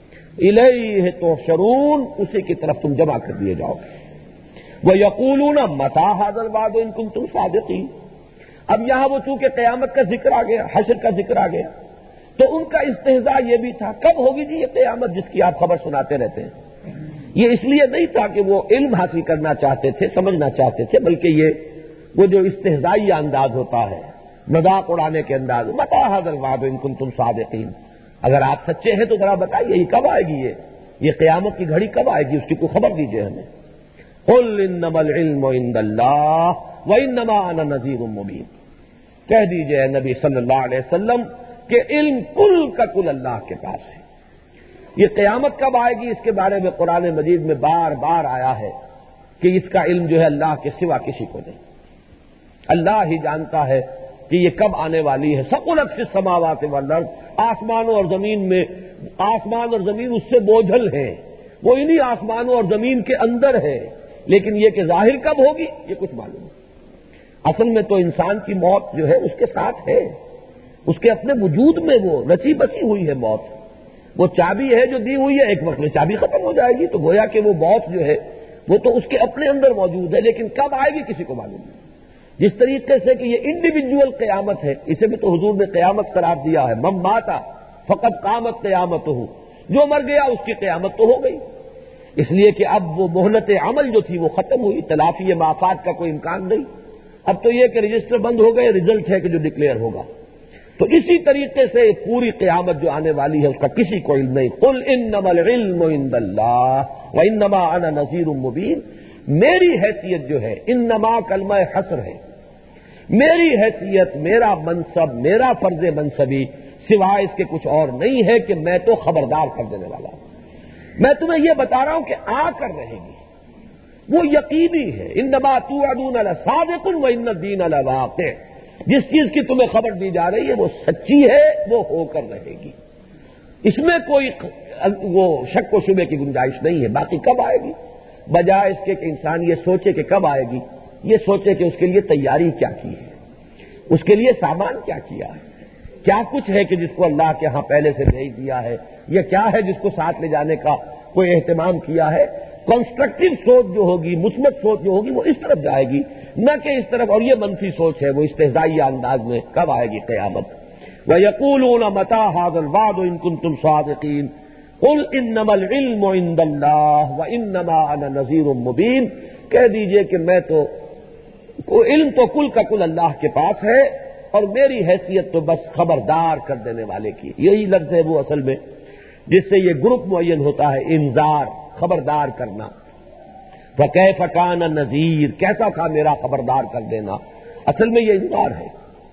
الیہ تحشرون، اسی کی طرف تم جمع کر دیے جاؤ گے۔ وَيَقُولُونَ مَتَىٰ هَٰذَا الْوَعْدُ إِن كُنتُمْ صَادِقِينَ، اب یہاں وہ چونکہ قیامت کا ذکر آ گیا، حشر کا ذکر آ گیا، تو ان کا استہزاء یہ بھی تھا کب ہوگی جی یہ قیامت جس کی آپ خبر سناتے رہتے ہیں۔ یہ اس لیے نہیں تھا کہ وہ علم حاصل کرنا چاہتے تھے، سمجھنا چاہتے تھے، بلکہ یہ وہ جو استہزائی انداز ہوتا ہے، مذاق اڑانے کے انداز، مَتَىٰ هَٰذَا الْوَعْدُ إِن كُنتُمْ صَادِقِينَ، اگر آپ سچے ہیں تو ذرا بتائیے یہ کب آئے گی، یہ یہ قیامت کی گھڑی کب آئے گی، اس کی کوئی خبر دیجیے ہمیں۔ قُلْ إِنَّمَا الْعِلْمُ عِندَ اللَّهِ وَإِنَّمَا أَنَا نَذِيرٌ مُّبِينٌ، کہہ دیجئے اے نبی صلی اللہ علیہ وسلم کہ علم کل کا کل اللہ کے پاس ہے۔ یہ قیامت کب آئے گی اس کے بارے میں قرآن مجید میں بار بار آیا ہے کہ اس کا علم جو ہے اللہ کے سوا کسی کو نہیں، اللہ ہی جانتا ہے کہ یہ کب آنے والی ہے۔ ثقلت فی السماوات والارض، آسمانوں اور زمین میں، آسمان اور زمین اس سے بوجھل ہے، وہ انہی آسمانوں اور زمین کے اندر ہے، لیکن یہ کہ ظاہر کب ہوگی یہ کچھ معلوم نہیں۔ اصل میں تو انسان کی موت جو ہے اس کے ساتھ ہے، اس کے اپنے وجود میں وہ رچی بسی ہوئی ہے موت، وہ چابی ہے جو دی ہوئی ہے، ایک وقت میں چابی ختم ہو جائے گی، تو گویا کہ وہ موت جو ہے وہ تو اس کے اپنے اندر موجود ہے، لیکن کب آئے گی کسی کو معلوم نہیں۔ جس طریقے سے کہ یہ انڈیویجول قیامت ہے، اسے بھی تو حضور نے قیامت قرار دیا ہے، من مات فقط قامت قیامت ہو، جو مر گیا اس کی قیامت تو ہو گئی، اس لیے کہ اب وہ مہلت عمل جو تھی وہ ختم ہوئی، تلافی معافات کا کوئی امکان نہیں، اب تو یہ کہ رجسٹر بند ہو گئے، رزلٹ ہے کہ جو ڈکلیئر ہوگا۔ تو اسی طریقے سے پوری قیامت جو آنے والی ہے اس کا کسی کو علم نہیں۔ قل انما العلم عند اللہ وانما انا نذیر مبین، میری حیثیت جو ہے، انما کلمہ حصر ہے، میری حیثیت، میرا منصب، میرا فرض منصبی سوائے اس کے کچھ اور نہیں ہے کہ میں تو خبردار کر دینے والا ہوں. میں تمہیں یہ بتا رہا ہوں کہ آ کر رہے گی، وہ یقینی ہے. انما توعدون لصادق وان الدین لواقع. جس چیز کی تمہیں خبر دی جا رہی ہے وہ سچی ہے، وہ ہو کر رہے گی. اس میں کوئی وہ شک و شبے کی گنجائش نہیں ہے. باقی کب آئے گی؟ بجائے اس کے کہ انسان یہ سوچے کہ کب آئے گی، یہ سوچے کہ اس کے لیے تیاری کیا کی ہے، اس کے لیے سامان کیا کیا ہے، کیا کچھ ہے کہ جس کو اللہ کے ہاں پہلے سے بھیج دیا ہے، یا کیا ہے جس کو ساتھ لے جانے کا کوئی اہتمام کیا ہے. کنسٹرکٹیو سوچ جو ہوگی، مثبت سوچ جو ہوگی، وہ اس طرف جائے گی، نہ کہ اس طرف. اور یہ منفی سوچ ہے، وہ استہزائیہ انداز میں کب آئے گی قیامت. وَيَقُولُونَ مَتَىٰ هَٰذَا الْوَعْدُ إِن كُنتُمْ صَادِقِينَ قُلْ إِنَّمَا الْعِلْمُ عِندَ اللَّهِ وَإِنَّمَا أَنَا نَذِيرٌ مُّبِينٌ. کہہ دیجئے کہ میں تو علم تو کل کا کل اللہ کے پاس ہے، اور میری حیثیت تو بس خبردار کر دینے والے کی. یہی لفظ ہے وہ اصل میں جس سے یہ گروپ معین ہوتا ہے، انذار، خبردار کرنا. فَكَيْفَ كَانَ نَذِيرٌ، کیسا تھا میرا خبردار کر دینا. اصل میں یہ انذار ہے.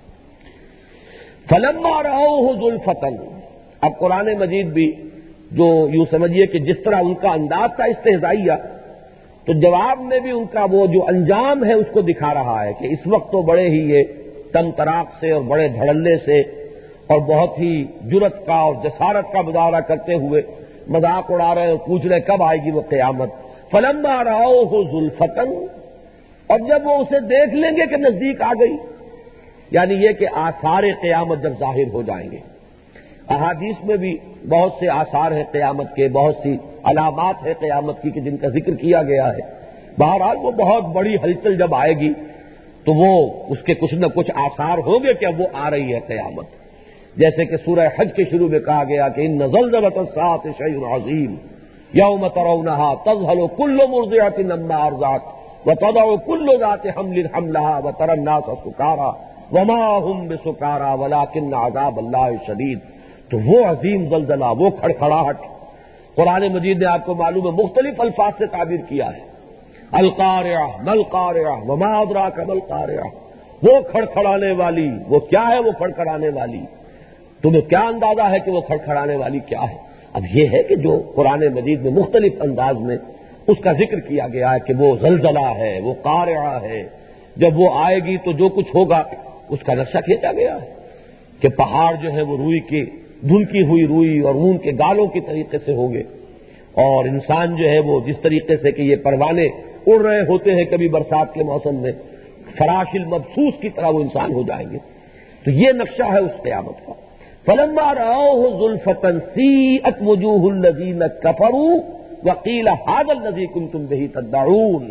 فَلَمَّا رَأَوْهُ زُلْفَةً. اب قرآن مجید بھی جو یوں سمجھیے کہ جس طرح ان کا انداز تھا استہزائیہ، تو جواب میں بھی ان کا وہ جو انجام ہے اس کو دکھا رہا ہے کہ اس وقت تو بڑے ہی یہ تن طراق سے اور بڑے دھڑلے سے اور بہت ہی جرت کا اور جسارت کا مظاہرہ کرتے ہوئے مذاق اڑا رہے اور پوچھ رہے کب آئے گی وہ قیامت. فَلَمَّا رَأَوْهُ زُلْفَةً. اور جب وہ اسے دیکھ لیں گے کہ نزدیک آ گئی، یعنی یہ کہ آثار قیامت جب ظاہر ہو جائیں گے. احادیث میں بھی بہت سے آثار ہیں قیامت کے، بہت سی علامات ہیں قیامت کی کہ جن کا ذکر کیا گیا ہے. بہرحال وہ بہت بڑی ہلچل جب آئے گی تو وہ اس کے کچھ نہ کچھ آثار ہوں گے کہ اب وہ آ رہی ہے قیامت. جیسے کہ سورہ حج کے شروع میں کہا گیا کہ ان زلزلۃ الساعۃ شیء عظیم یوم ترونھا تذہل کل مرضعۃ عما ارضعت وتضع کل ذات حمل حملها وترى الناس سکارى وما هم بسکارى ولكن عذاب اللہ شدید. تو وہ عظیم زلزلہ، وہ کھڑکھڑاہٹ قرآن مجید نے آپ کو معلوم ہے مختلف الفاظ سے تعبیر کیا ہے. القارعہ، ما القارعہ وما ادراک ما القارعہ. وہ کھڑکھڑانے والی، وہ کیا ہے وہ کھڑکھڑانے والی؟ تمہیں کیا اندازہ ہے کہ وہ کھڑکھڑانے والی کیا ہے؟ اب یہ ہے کہ جو قرآن مجید میں مختلف انداز میں اس کا ذکر کیا گیا ہے کہ وہ زلزلہ ہے، وہ قارعہ ہے. جب وہ آئے گی تو جو کچھ ہوگا اس کا نقشہ کھینچا گیا ہے کہ پہاڑ جو ہے وہ روئی کی دھنکی ہوئی روئی اور اون کے گالوں کی طریقے سے ہوں گے، اور انسان جو ہے وہ جس طریقے سے کہ یہ پروانے اڑ رہے ہوتے ہیں کبھی برسات کے موسم میں، فراش المبسوس کی طرح وہ انسان ہو جائیں گے. تو یہ نقشہ ہے اس قیامت کا. فَلَمَّا رَأَوْهُ زُلْفَةً سِیئَتْ وُجُوهُ الَّذِینَ كَفَرُوا وَقِیلَ هَٰذَا الَّذِی کُنتُم بِهِ تَدَّعُونَ.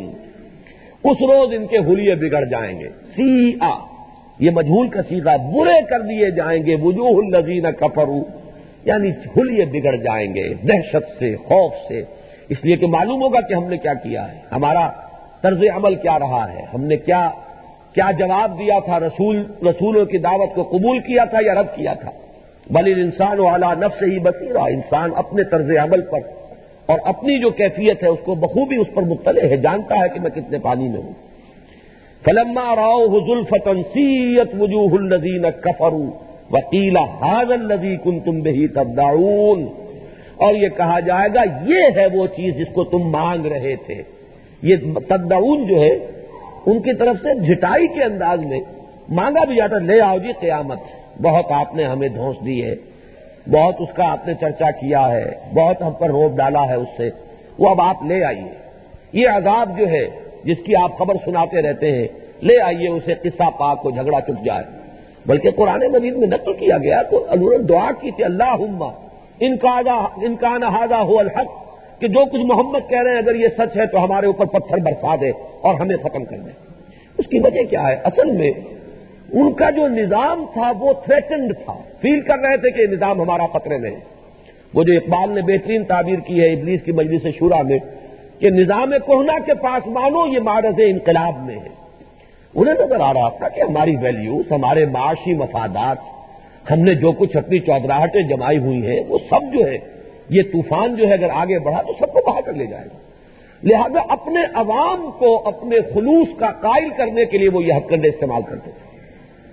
اس روز ان کے حلیے بگڑ جائیں گے. سیئا یہ مجہول کا صیغہ، برے کر دیے جائیں گے. وجوہ الذین کفروا یعنی حلیے بگڑ جائیں گے دہشت سے، خوف سے. اس لیے کہ معلوم ہوگا کہ ہم نے کیا کیا ہے، ہمارا طرز عمل کیا رہا ہے، ہم نے کیا کیا جواب دیا تھا، رسول رسولوں کی دعوت کو قبول کیا تھا یا رد کیا تھا. بل الانسان علی نفسہ بصیرہ. انسان اپنے طرز عمل پر اور اپنی جو کیفیت ہے اس کو بخوبی اس پر مطلع ہے، جانتا ہے کہ میں کتنے پانی میں ہوں. فَلَمَّا رَأَوْهُ زُلْفَةً سِیئَتْ وُجُوهُ الَّذِینَ كَفَرُوا وَقِیلَ هَٰذَا الَّذِی کُنتُم بِهِ تَدَّعُونَ. اور یہ کہا جائے گا یہ ہے وہ چیز جس کو تم مانگ رہے تھے. یہ تدعون جو ہے ان کی طرف سے جھٹائی کے انداز میں مانگا بھی جاتا، لے آؤ جی قیامت، بہت آپ نے ہمیں دھونس دی ہے، بہت اس کا آپ نے چرچا کیا ہے، بہت ہم پر روب ڈالا ہے اس سے، وہ اب آپ لے آئیے. یہ عذاب جو ہے جس کی آپ خبر سناتے رہتے ہیں، لے آئیے اسے، قصہ پاک کو جھگڑا چک جائے. بلکہ قرآن مجید میں نقل کیا گیا تو انہوں نے دعا کی تھی اللہم ان کان ھذا ھو الحق، کہ جو کچھ محمد کہہ رہے ہیں اگر یہ سچ ہے تو ہمارے اوپر پتھر برسا دے اور ہمیں ختم کر دے. اس کی وجہ کیا ہے؟ اصل میں ان کا جو نظام تھا وہ تھریٹنڈ تھا، فیل کر رہے تھے کہ یہ نظام ہمارا خطرے میں ہے. وہ جو اقبال نے بہترین تعبیر کی ہے ابلیس کی مجلس شورا میں کہ نظام کہنا کے پاس مانو یہ معرض انقلاب میں ہے. انہیں نظر آ رہا تھا کہ ہماری ویلیوز، ہمارے معاشی مفادات، ہم نے جو کچھ اپنی چودراہٹیں جمائی ہوئی ہیں وہ سب جو ہے یہ طوفان جو ہے اگر آگے بڑھا تو سب کو بہا کر لے جائے گا. لہذا اپنے عوام کو اپنے خلوص کا قائل کرنے کے لیے وہ یہ ہتھ کنڈے استعمال کرتے تھے.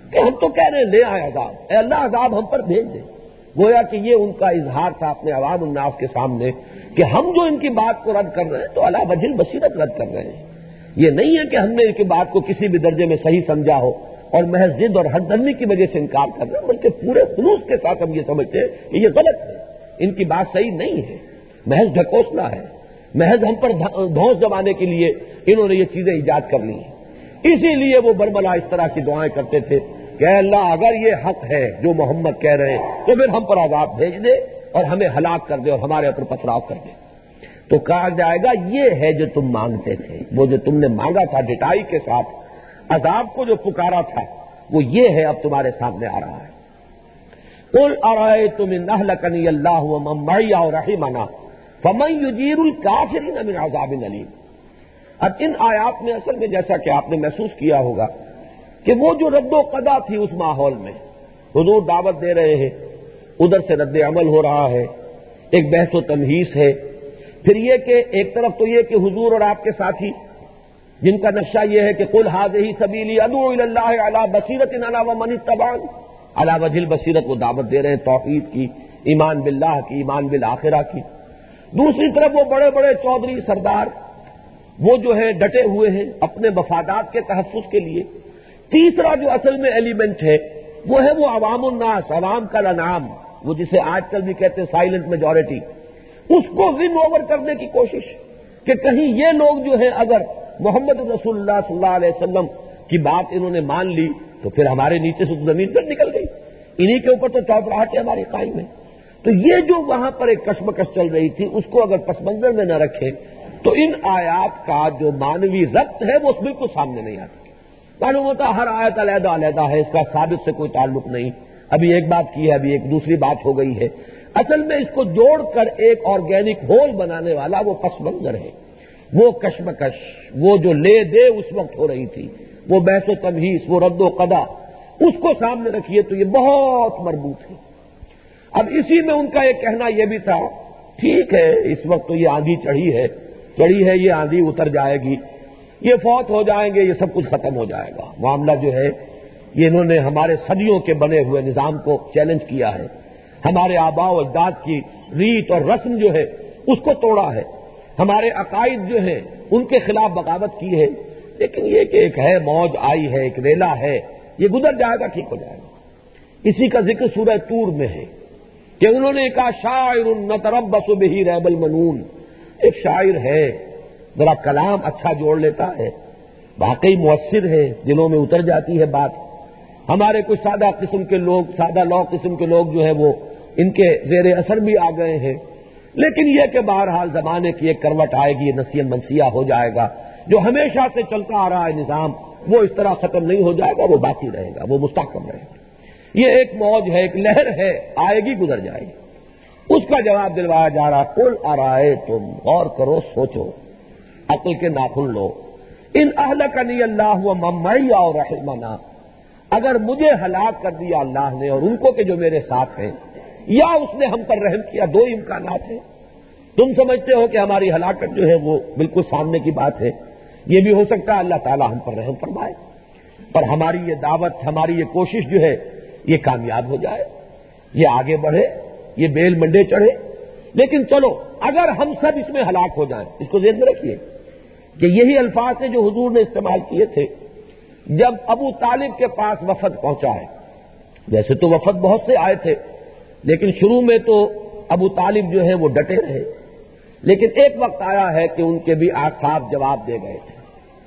کہ ہم تو کہہ رہے ہیں لے آئے عذاب، اے اللہ عذاب ہم پر بھیج دے۔ گویا کہ یہ ان کا اظہار تھا اپنے عوام الناس کے سامنے کہ ہم جو ان کی بات کو رد کر رہے ہیں تو علی وجہ البصیرت رد کر رہے ہیں۔ یہ نہیں ہے کہ ہم نے ان کی بات کو کسی بھی درجے میں صحیح سمجھا ہو اور محض ضد اور ہردرمی کی وجہ سے انکار کر رہے ہیں، بلکہ پورے خلوص کے ساتھ ہم یہ سمجھتے ہیں کہ یہ غلط ہے، ان کی بات صحیح نہیں ہے، محض ڈھکوسلا ہے، محض ہم پر دھونس جمانے کے لیے انہوں نے یہ چیزیں ایجاد کر لی ہیں۔ اسی لیے وہ برملا اس طرح کی دعائیں کرتے تھے کہ اے اللہ اگر یہ حق ہے جو محمد کہہ رہے ہیں تو پھر ہم پر عذاب بھیج دے اور ہمیں ہلاک کر دے اور ہمارے اوپر پتھراؤ کر دے۔ تو کہا جائے گا یہ ہے جو تم مانگتے تھے، وہ جو تم نے مانگا تھا ڈٹائی کے ساتھ، عذاب کو جو پکارا تھا وہ یہ ہے، اب تمہارے سامنے آ رہا ہے۔ قل ارأیتم ان اہلکنی اللہ ومن معی ورحمنا فمن یجیر الکافرین من عذاب علیم۔ اب ان آیات میں اصل میں جیسا کہ آپ نے محسوس کیا ہوگا کہ وہ جو رد و قضا تھی اس ماحول میں، حضور دعوت دے رہے ہیں، ادھر سے رد عمل ہو رہا ہے، ایک بحث و تمہیس ہے، پھر یہ کہ ایک طرف تو یہ کہ حضور اور آپ کے ساتھی جن کا نقشہ یہ ہے کہ قل ھذہ سبیلی ادعو الی اللہ علی بصیرۃ انا ومن اتبعن، علی وجہ البصیرت وہ دعوت دے رہے ہیں توحید کی، ایمان باللہ کی، ایمان بالآخرہ کی۔ دوسری طرف وہ بڑے بڑے چودھری سردار وہ جو ہے ڈٹے ہوئے ہیں اپنے مفادات کے تحفظ کے لیے۔ تیسرا جو اصل میں ایلیمنٹ ہے وہ ہے وہ عوام الناس، عوام کا انعام، وہ جسے آج کل بھی کہتے ہیں سائلنٹ میجورٹی، اس کو ون اوور کرنے کی کوشش کہ کہیں یہ لوگ جو ہیں اگر محمد رسول اللہ صلی اللہ علیہ وسلم کی بات انہوں نے مان لی تو پھر ہمارے نیچے سے زمین پر نکل گئی، انہی کے اوپر تو چوپڑاہٹیں ہماری قائم ہیں۔ تو یہ جو وہاں پر ایک کشمکش چل رہی تھی اس کو اگر پس منظر میں نہ رکھیں تو ان آیات کا جو مانوی ربط ہے وہ بالکل سامنے نہیں آتا۔ معلوم ہوتا ہر آیت علیحدہ علیحدہ ہے، اس کا ثابت سے کوئی تعلق نہیں، ابھی ایک بات کی ہے ابھی ایک دوسری بات ہو گئی ہے۔ اصل میں اس کو جوڑ کر ایک آرگینک ہول بنانے والا وہ پس منظر ہے، وہ کشمکش، وہ جو لے دے اس وقت ہو رہی تھی، وہ بحث و تمہیس، وہ رد و قضا، اس کو سامنے رکھیے تو یہ بہت مربوط ہے۔ اب اسی میں ان کا ایک کہنا یہ بھی تھا ٹھیک ہے اس وقت تو یہ آندھی چڑھی ہے چڑھی ہے یہ آندھی اتر جائے گی، یہ فوت ہو جائیں گے، یہ سب کچھ ختم ہو جائے گا، معاملہ جو ہے یہ انہوں نے ہمارے صدیوں کے بنے ہوئے نظام کو چیلنج کیا ہے، ہمارے آباء و اجداد کی ریت اور رسم جو ہے اس کو توڑا ہے، ہمارے عقائد جو ہیں ان کے خلاف بغاوت کی ہے، لیکن یہ کہ ایک ہے موج آئی ہے، ایک ریلا ہے، یہ گزر جائے گا، ٹھیک ہو جائے گا۔ اسی کا ذکر سورہ طور میں ہے کہ انہوں نے کہا شاعر نتربص بہ ریب المنون، ایک شاعر ہے ذرا کلام اچھا جوڑ لیتا ہے، واقعی مؤثر ہے، دلوں میں اتر جاتی ہے بات۔ ہمارے کچھ سادہ قسم کے لوگ، سادہ لو قسم کے لوگ جو ہے وہ ان کے زیر اثر بھی آ گئے ہیں، لیکن یہ کہ بہرحال زمانے کی ایک کروٹ آئے گی، یہ نسیاں منسیہ ہو جائے گا، جو ہمیشہ سے چلتا آ رہا ہے نظام وہ اس طرح ختم نہیں ہو جائے گا، وہ باقی رہے گا، وہ مستحکم رہے گا۔ یہ ایک موج ہے، ایک لہر ہے، آئے گی گزر جائے گی۔ اس کا جواب دلوایا جا رہا قل ارائیتم، غور کرو سوچو، عقل کے ناخن لو، ان اہلکنی اللہ ومن معی ورحمنا، اگر مجھے ہلاک کر دیا اللہ نے اور ان کو کہ جو میرے ساتھ ہیں، یا اس نے ہم پر رحم کیا، دو امکانات ہیں۔ تم سمجھتے ہو کہ ہماری ہلاکت جو ہے وہ بالکل سامنے کی بات ہے، یہ بھی ہو سکتا ہے اللہ تعالی ہم پر رحم فرمائے اور ہماری یہ دعوت، ہماری یہ کوشش جو ہے یہ کامیاب ہو جائے، یہ آگے بڑھے، یہ بیل منڈے چڑھے۔ لیکن چلو اگر ہم سب اس میں ہلاک ہو جائیں، اس کو ذہن میں رکھیے کہ یہی الفاظ ہیں جو حضور نے استعمال کیے تھے جب ابو طالب کے پاس وفد پہنچا ہے۔ ویسے تو وفد بہت سے آئے تھے، لیکن شروع میں تو ابو طالب جو ہے وہ ڈٹے رہے، لیکن ایک وقت آیا ہے کہ ان کے بھی صاف جواب دے گئے تھے۔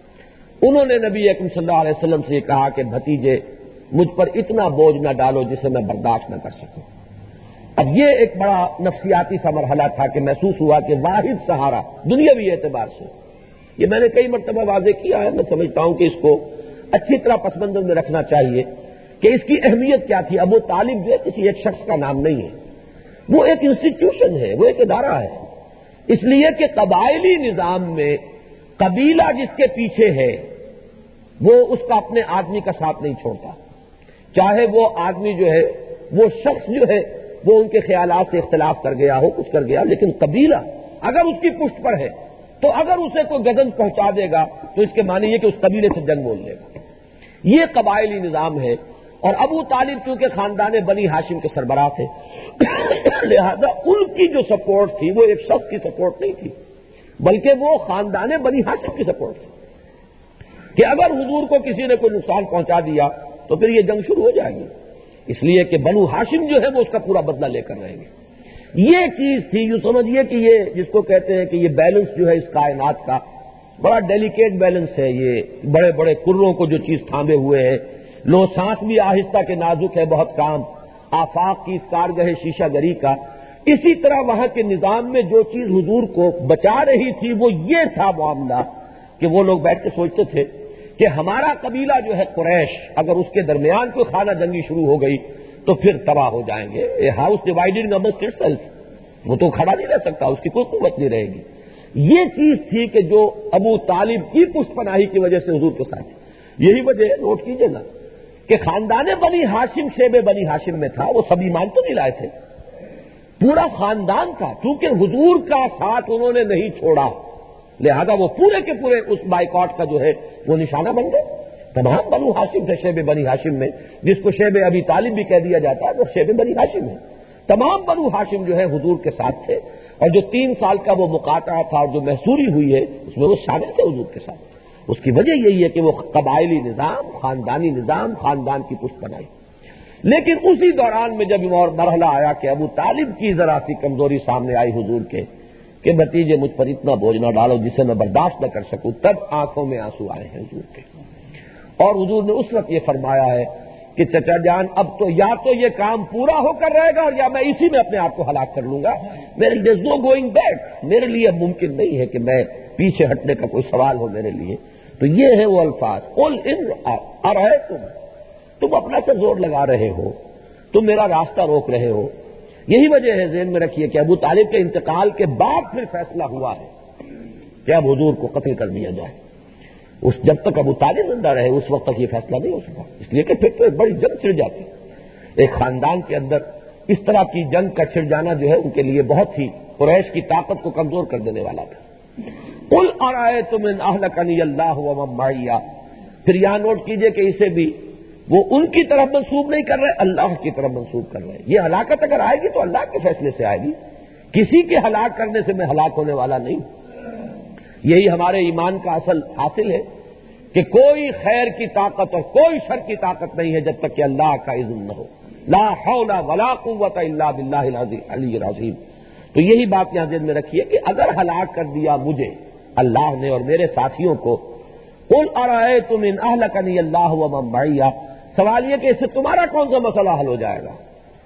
انہوں نے نبی اکرم صلی اللہ علیہ وسلم سے یہ کہا کہ بھتیجے مجھ پر اتنا بوجھ نہ ڈالو جسے میں برداشت نہ کر سکوں۔ اب یہ ایک بڑا نفسیاتی سا مرحلہ تھا کہ محسوس ہوا کہ واحد سہارا دنیاوی اعتبار سے، یہ میں نے کئی مرتبہ واضح کیا ہے، میں سمجھتا ہوں کہ اس کو اچھی طرح پس منظر میں رکھنا چاہیے کہ اس کی اہمیت کیا تھی۔ ابو طالب جو ہے کسی ایک شخص کا نام نہیں ہے، وہ ایک انسٹیٹیوشن ہے، وہ ایک ادارہ ہے، اس لیے کہ قبائلی نظام میں قبیلہ جس کے پیچھے ہے وہ اس کا اپنے آدمی کا ساتھ نہیں چھوڑتا، چاہے وہ آدمی جو ہے وہ شخص جو ہے وہ ان کے خیالات سے اختلاف کر گیا ہو، کچھ کر گیا، لیکن قبیلہ اگر اس کی پشت پر ہے تو اگر اسے کوئی گزن پہنچا دے گا تو اس کے معنی یہ کہ اس قبیلے سے جنگ بول لے گا۔ یہ قبائلی نظام ہے اور ابو طالب چونکہ خاندان بنی ہاشم کے سربراہ تھے لہذا ان کی جو سپورٹ تھی وہ ایک شخص کی سپورٹ نہیں تھی، بلکہ وہ خاندان بنی ہاشم کی سپورٹ تھی کہ اگر حضور کو کسی نے کوئی نقصان پہنچا دیا تو پھر یہ جنگ شروع ہو جائے گی، اس لیے کہ بنو ہاشم جو ہے وہ اس کا پورا بدلہ لے کر رہیں گے۔ یہ چیز تھی، یوں سمجھیے کہ یہ جس کو کہتے ہیں کہ یہ بیلنس جو ہے اس کائنات کا بڑا ڈیلیکیٹ بیلنس ہے، یہ بڑے بڑے کروں کو جو چیز تھامے ہوئے ہے، لو سانس بھی آہستہ کے نازک ہے بہت کام، آفاق کی اس کارگہ شیشہ گری کا، اسی طرح وہاں کے نظام میں جو چیز حضور کو بچا رہی تھی وہ یہ تھا معاملہ کہ وہ لوگ بیٹھ کے سوچتے تھے کہ ہمارا قبیلہ جو ہے قریش، اگر اس کے درمیان کوئی خانہ جنگی شروع ہو گئی تو پھر تباہ ہو جائیں گے، a house dividing amongst itself, وہ تو کھڑا نہیں رہ سکتا، اس کی کوئی قوت نہیں رہے گی۔ یہ چیز تھی کہ جو ابو طالب کی پشت پناہی کی وجہ سے حضور کے ساتھ، یہی وجہ ہے، نوٹ کیجئے نا کہ خاندان بنی ہاشم شیب بنی ہاشم میں تھا، وہ سب ایمان تو نہیں لائے تھے، پورا خاندان تھا، کیونکہ حضور کا ساتھ انہوں نے نہیں چھوڑا، لہذا وہ پورے کے پورے اس بائیکاٹ کا جو ہے وہ نشانہ بن گئے۔ تمام بنو ہاشم تھے شیب بنی ہاشم میں، جس کو شیب ابی طالب بھی کہہ دیا جاتا ہے وہ شیب بنی ہاشم ہے، تمام بنو ہاشم جو ہے حضور کے ساتھ تھے، اور جو تین سال کا وہ مقاطعہ تھا اور جو محصوری ہوئی ہے اس میں وہ شامل تھے حضور کے ساتھ۔ اس کی وجہ یہی ہے کہ وہ قبائلی نظام، خاندانی نظام، خاندان کی پشت بنائی۔ لیکن اسی دوران میں جب اور مرحلہ آیا کہ ابو طالب کی ذرا سی کمزوری سامنے آئی حضور کے کہ بھتیجے مجھ پر اتنا بوجھ نہ ڈالو جسے میں برداشت نہ کر سکوں، تب آنکھوں میں آنسو آئے ہیں حضور کے، اور حضور نے اس وقت یہ فرمایا ہے کہ چچا جان اب تو یا تو یہ کام پورا ہو کر رہے گا اور یا میں اسی میں اپنے آپ کو ہلاک کر لوں گا، میرے لیے نو گوئنگ بیک، میرے لیے اب ممکن نہیں ہے کہ میں پیچھے ہٹنے کا کوئی سوال ہو میرے لیے۔ تو یہ ہے وہ الفاظ، قل ان ارأیتم، تم اپنا سے زور لگا رہے ہو، تم میرا راستہ روک رہے ہو۔ یہی وجہ ہے، ذہن میں رکھیے کہ ابو طالب کے انتقال کے بعد پھر فیصلہ ہوا ہے کہ اب حضور کو قتل کر دیا جائے۔ اس جب تک ابو طالب زندہ رہے اس وقت تک یہ فیصلہ نہیں ہو سکا، اس لیے کہ پھر تو ایک بڑی جنگ چھڑ جاتی، ایک خاندان کے اندر اس طرح کی جنگ کا چھڑ جانا جو ہے ان کے لیے بہت ہی قریش کی طاقت کو کمزور کر دینے والا تھا۔ قل ارأیتم ان اہلکنی اللہ ومن معی، پھر یہاں نوٹ کیجئے کہ اسے بھی وہ ان کی طرف منسوب نہیں کر رہے، اللہ کی طرف منسوب کر رہے ہیں۔ یہ ہلاکت اگر آئے گی تو اللہ کے فیصلے سے آئے گی، کسی کے ہلاک کرنے سے میں ہلاک ہونے والا نہیں۔ یہی ہمارے ایمان کا اصل حاصل ہے کہ کوئی خیر کی طاقت اور کوئی شر کی طاقت نہیں ہے جب تک کہ اللہ کا اذن نہ ہو، لا حول ولا قوت الا باللہ العلی العظیم۔ تو یہی بات یہاں ذہن میں رکھیے کہ اگر ہلاک کر دیا مجھے اللہ نے اور میرے ساتھیوں کو، قل ارأیتم ان اہلکنی اللہ ومن معی، سوال یہ کہ اس سے تمہارا کون سا مسئلہ حل ہو جائے گا؟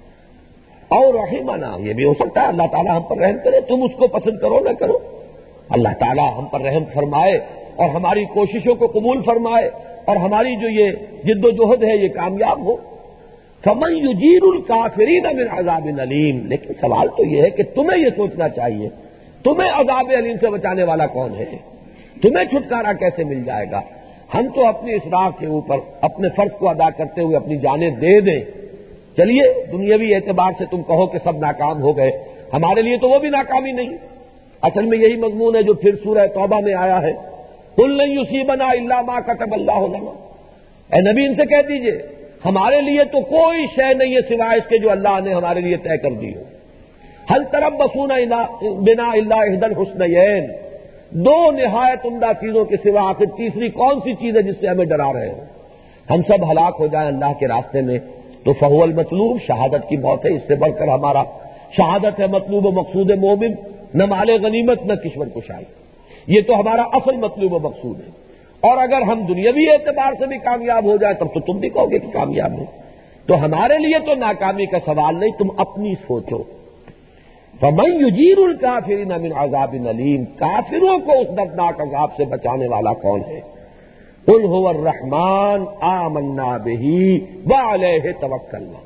اور رحمنا، یہ بھی ہو سکتا ہے اللہ تعالیٰ ہم پر رحم کرے، تم اس کو پسند کرو نہ کرو، اللہ تعالیٰ ہم پر رحم فرمائے اور ہماری کوششوں کو قبول فرمائے اور ہماری جو یہ جد و جہد ہے یہ کامیاب ہو۔ فمن یجیر الکافرین من عذاب علیم، لیکن سوال تو یہ ہے کہ تمہیں یہ سوچنا چاہیے تمہیں عذاب علیم سے بچانے والا کون ہے، تمہیں چھٹکارا کیسے مل جائے گا؟ ہم تو اپنی اصلاح کے اوپر اپنے فرض کو ادا کرتے ہوئے اپنی جانیں دے دیں، چلیے دنیاوی اعتبار سے تم کہو کہ سب ناکام ہو گئے، ہمارے لیے تو وہ بھی ناکامی نہیں۔ اصل میں یہی مضمون ہے جو پھر سورہ توبہ میں آیا ہے، قل لن یصیبنا الا ما کتب اللہ لنا، اے نبی ان سے کہہ دیجئے ہمارے لیے تو کوئی شے نہیں ہے سوائے اس کے جو اللہ نے ہمارے لیے طے کر دی ہو۔ هل تربصون بنا الا احدى الحسنيين، دو نہایت عمدہ چیزوں کے سوا آخر تیسری کون سی چیز ہے جس سے ہمیں ڈرا رہے ہو؟ ہم سب ہلاک ہو جائیں اللہ کے راستے میں تو فہو المطلوب، شہادت کی موت ہے، اس سے بڑھ کر ہمارا شہادت ہے مطلوب و مقصود مومن، نہ مال غنیمت نہ کشور کشائی، یہ تو ہمارا اصل مطلوب و مقصود ہے۔ اور اگر ہم دنیاوی اعتبار سے بھی کامیاب ہو جائیں تب تو تم بھی کہو گے کہ کامیاب ہو، تو ہمارے لیے تو ناکامی کا سوال نہیں، تم اپنی سوچو۔ فمن یجیر الکافرین من عذاب علیم، کافروں کو اس دردناک عذاب سے بچانے والا کون ہے؟ قل هو الرحمن آمنا بہ وعلیہ توکلنا،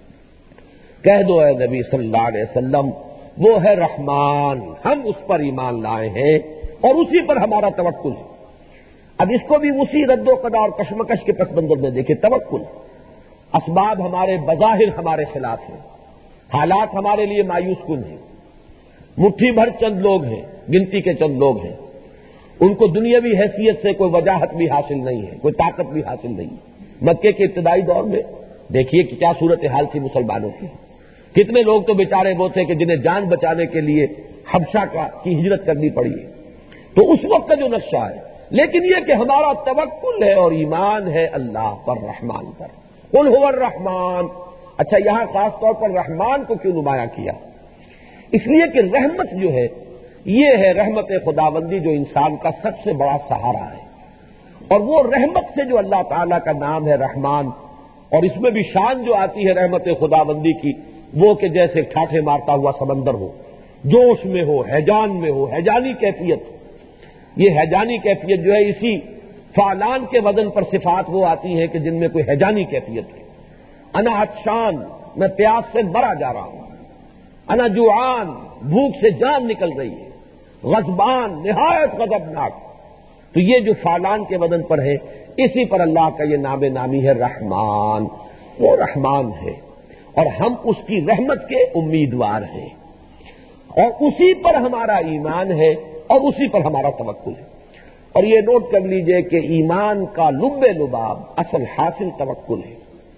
کہہ دو اے نبی صلی اللہ علیہ وسلم وہ ہے رحمان، ہم اس پر ایمان لائے ہیں اور اسی پر ہمارا توکل ہے۔ اب اس کو بھی اسی رد و قدا اور کشمکش کے پس منظر میں دیکھیں، توکل، اسباب ہمارے بظاہر ہمارے خلاف ہیں، حالات ہمارے لیے مایوس کن ہیں، مٹھی بھر چند لوگ ہیں، گنتی کے چند لوگ ہیں، ان کو دنیاوی حیثیت سے کوئی وجاہت بھی حاصل نہیں ہے، کوئی طاقت بھی حاصل نہیں ہے۔ مکے کے ابتدائی دور میں دیکھیے کہ کیا صورتحال تھی مسلمانوں کی. کتنے لوگ تو بیچارے وہ تھے کہ جنہیں جان بچانے کے لیے حبشہ کا کی ہجرت کرنی پڑی ہے. تو اس وقت کا جو نقشہ ہے، لیکن یہ کہ ہمارا توکل ہے اور ایمان ہے اللہ پر، رحمان پر. قل هو الرحمن. اچھا، یہاں خاص طور پر رحمان کو کیوں نمایاں کیا؟ اس لیے کہ رحمت جو ہے یہ ہے رحمت خداوندی جو انسان کا سب سے بڑا سہارا ہے. اور وہ رحمت سے جو اللہ تعالیٰ کا نام ہے رحمان، اور اس میں بھی شان جو آتی ہے رحمت خداوندی کی، وہ کہ جیسے ٹھاٹھے مارتا ہوا سمندر ہو، جوش میں ہو، ہیجان میں ہو، ہیجانی کیفیت. یہ ہیجانی کیفیت جو ہے اسی فعلان کے وزن پر صفات وہ آتی ہیں کہ جن میں کوئی ہیجانی کیفیت ہے. انا عطشان، میں پیاس سے مرا جا رہا ہوں. انا جوعان، بھوک سے جان نکل رہی ہے. غضبان، نہایت غضبناک. تو یہ جو فعلان کے وزن پر ہے، اسی پر اللہ کا یہ نام نامی ہے رحمان. وہ رحمان ہے اور ہم اس کی رحمت کے امیدوار ہیں، اور اسی پر ہمارا ایمان ہے اور اسی پر ہمارا توکل ہے. اور یہ نوٹ کر لیجئے کہ ایمان کا لب لباب، اصل حاصل توکل ہے.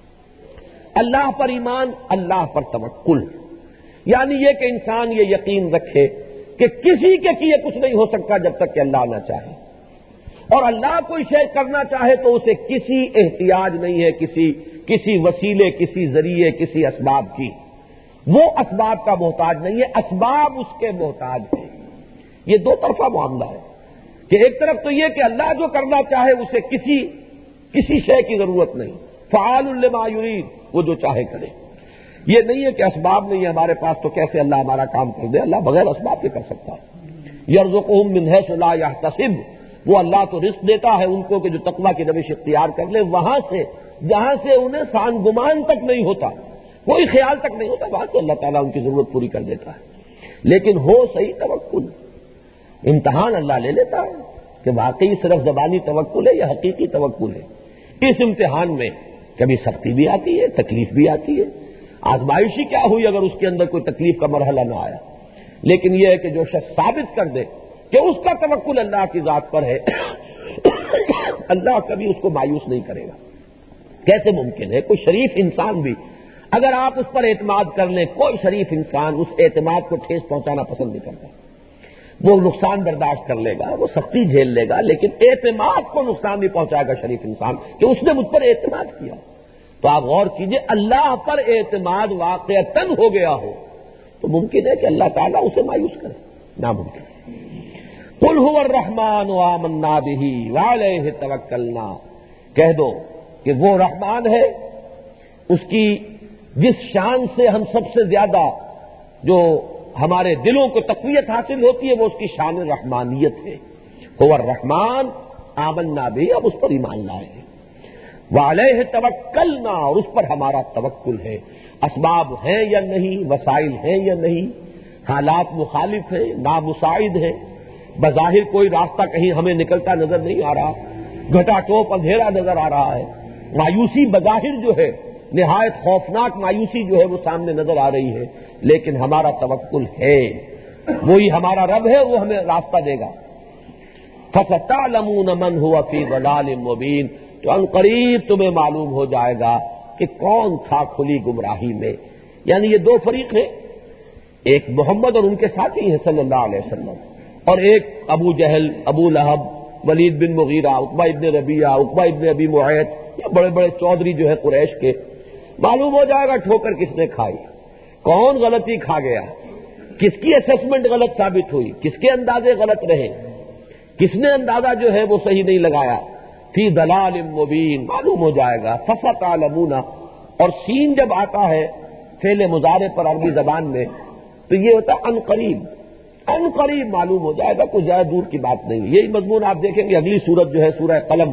اللہ پر ایمان، اللہ پر توکل، یعنی یہ کہ انسان یہ یقین رکھے کہ کسی کے کیے کچھ نہیں ہو سکتا جب تک کہ اللہ نہ چاہے، اور اللہ کوئی شے کرنا چاہے تو اسے کسی احتیاج نہیں ہے، کسی کسی وسیلے، کسی ذریعے، کسی اسباب کی. وہ اسباب کا محتاج نہیں ہے، اسباب اس کے محتاج ہیں. یہ دو طرفہ معاملہ ہے کہ ایک طرف تو یہ کہ اللہ جو کرنا چاہے اسے کسی کسی شے کی ضرورت نہیں، فعال لما یرید، وہ جو چاہے کرے. یہ نہیں ہے کہ اسباب نہیں ہے ہمارے پاس تو کیسے اللہ ہمارا کام کر دے. اللہ بغیر اسباب کے کر سکتا ہے. یرزقہم من حیث لا یحتسب، وہ اللہ تو رزق دیتا ہے ان کو کہ جو تقویٰ کی روش اختیار کر لے، وہاں سے جہاں سے انہیں سان گمان تک نہیں ہوتا، کوئی خیال تک نہیں ہوتا، وہاں سے اللہ تعالیٰ ان کی ضرورت پوری کر دیتا ہے. لیکن ہو صحیح توکل. امتحان اللہ لے لیتا ہے کہ واقعی صرف زبانی توکل ہے یا حقیقی توکل ہے. اس امتحان میں کبھی سختی بھی آتی ہے، تکلیف بھی آتی ہے. آزمائشی کیا ہوئی اگر اس کے اندر کوئی تکلیف کا مرحلہ نہ آیا. لیکن یہ ہے کہ جو شخص ثابت کر دے کہ اس کا توکل اللہ کی ذات پر ہے، اللہ کبھی اس کو مایوس نہیں کرے گا. کیسے ممکن ہے؟ کوئی شریف انسان بھی اگر آپ اس پر اعتماد کر لیں، کوئی شریف انسان اس اعتماد کو ٹھیس پہنچانا پسند نہیں کرتا. وہ نقصان برداشت کر لے گا، وہ سختی جھیل لے گا، لیکن اعتماد کو نقصان نہیں پہنچائے گا شریف انسان کہ اس نے مجھ پر اعتماد کیا. تو آپ غور کیجئے، اللہ پر اعتماد واقعتاً ہو گیا ہو تو ممکن ہے کہ اللہ تعالیٰ اسے مایوس کرے؟ ناممکن. قل هو الرحمن آمنا به وعلیہ توکلنا. کہہ دو کہ وہ رحمان ہے، اس کی جس شان سے ہم سب سے زیادہ جو ہمارے دلوں کو تقویت حاصل ہوتی ہے وہ اس کی شان رحمانیت ہے. هو الرحمن آمنا به، اب اس پر ایمان لائے ہیں. وعلیہ توکلنا، اور اس پر ہمارا توکل ہے. اسباب ہیں یا نہیں، وسائل ہیں یا نہیں، حالات مخالف ہیں، نامساعد ہیں، بظاہر کوئی راستہ کہیں ہمیں نکلتا نظر نہیں آ رہا، گھٹا ٹوپ اندھیرا نظر آ رہا ہے، مایوسی بظاہر جو ہے نہایت خوفناک مایوسی جو ہے وہ سامنے نظر آ رہی ہے، لیکن ہمارا توکل ہے، وہی ہمارا رب ہے، وہ ہمیں راستہ دے گا. فَسَتَعْلَمُونَ مَنْ هُوَ فِي ضَلَالٍ مُبِينٍ، تو ان قریب تمہیں معلوم ہو جائے گا کہ کون تھا کھلی گمراہی میں. یعنی یہ دو فریق ہیں، ایک محمد اور ان کے ساتھی ہیں صلی اللہ علیہ وسلم، اور ایک ابو جہل، ابو لہب، ولید بن مغیرہ، عقبہ ابن ربیعہ، عقبہ ابن ابی معیط، یہ بڑے بڑے چودھری جو ہے قریش کے. معلوم ہو جائے گا ٹھوکر کس نے کھائی، کون غلطی کھا گیا، کس کی اسسمنٹ غلط ثابت ہوئی، کس کے اندازے غلط رہے، کس نے اندازہ جو ہے وہ صحیح نہیں لگایا. فی ضلال مبین، معلوم ہو جائے گا. فستعلمون، اور سین جب آتا ہے فعل مضارع پر عربی زبان میں تو یہ ہوتا ہے ان قریب. ان قریب معلوم ہو جائے گا، کوئی زیادہ دور کی بات نہیں. یہی مضمون آپ دیکھیں گے اگلی سورت جو ہے سورہ قلم،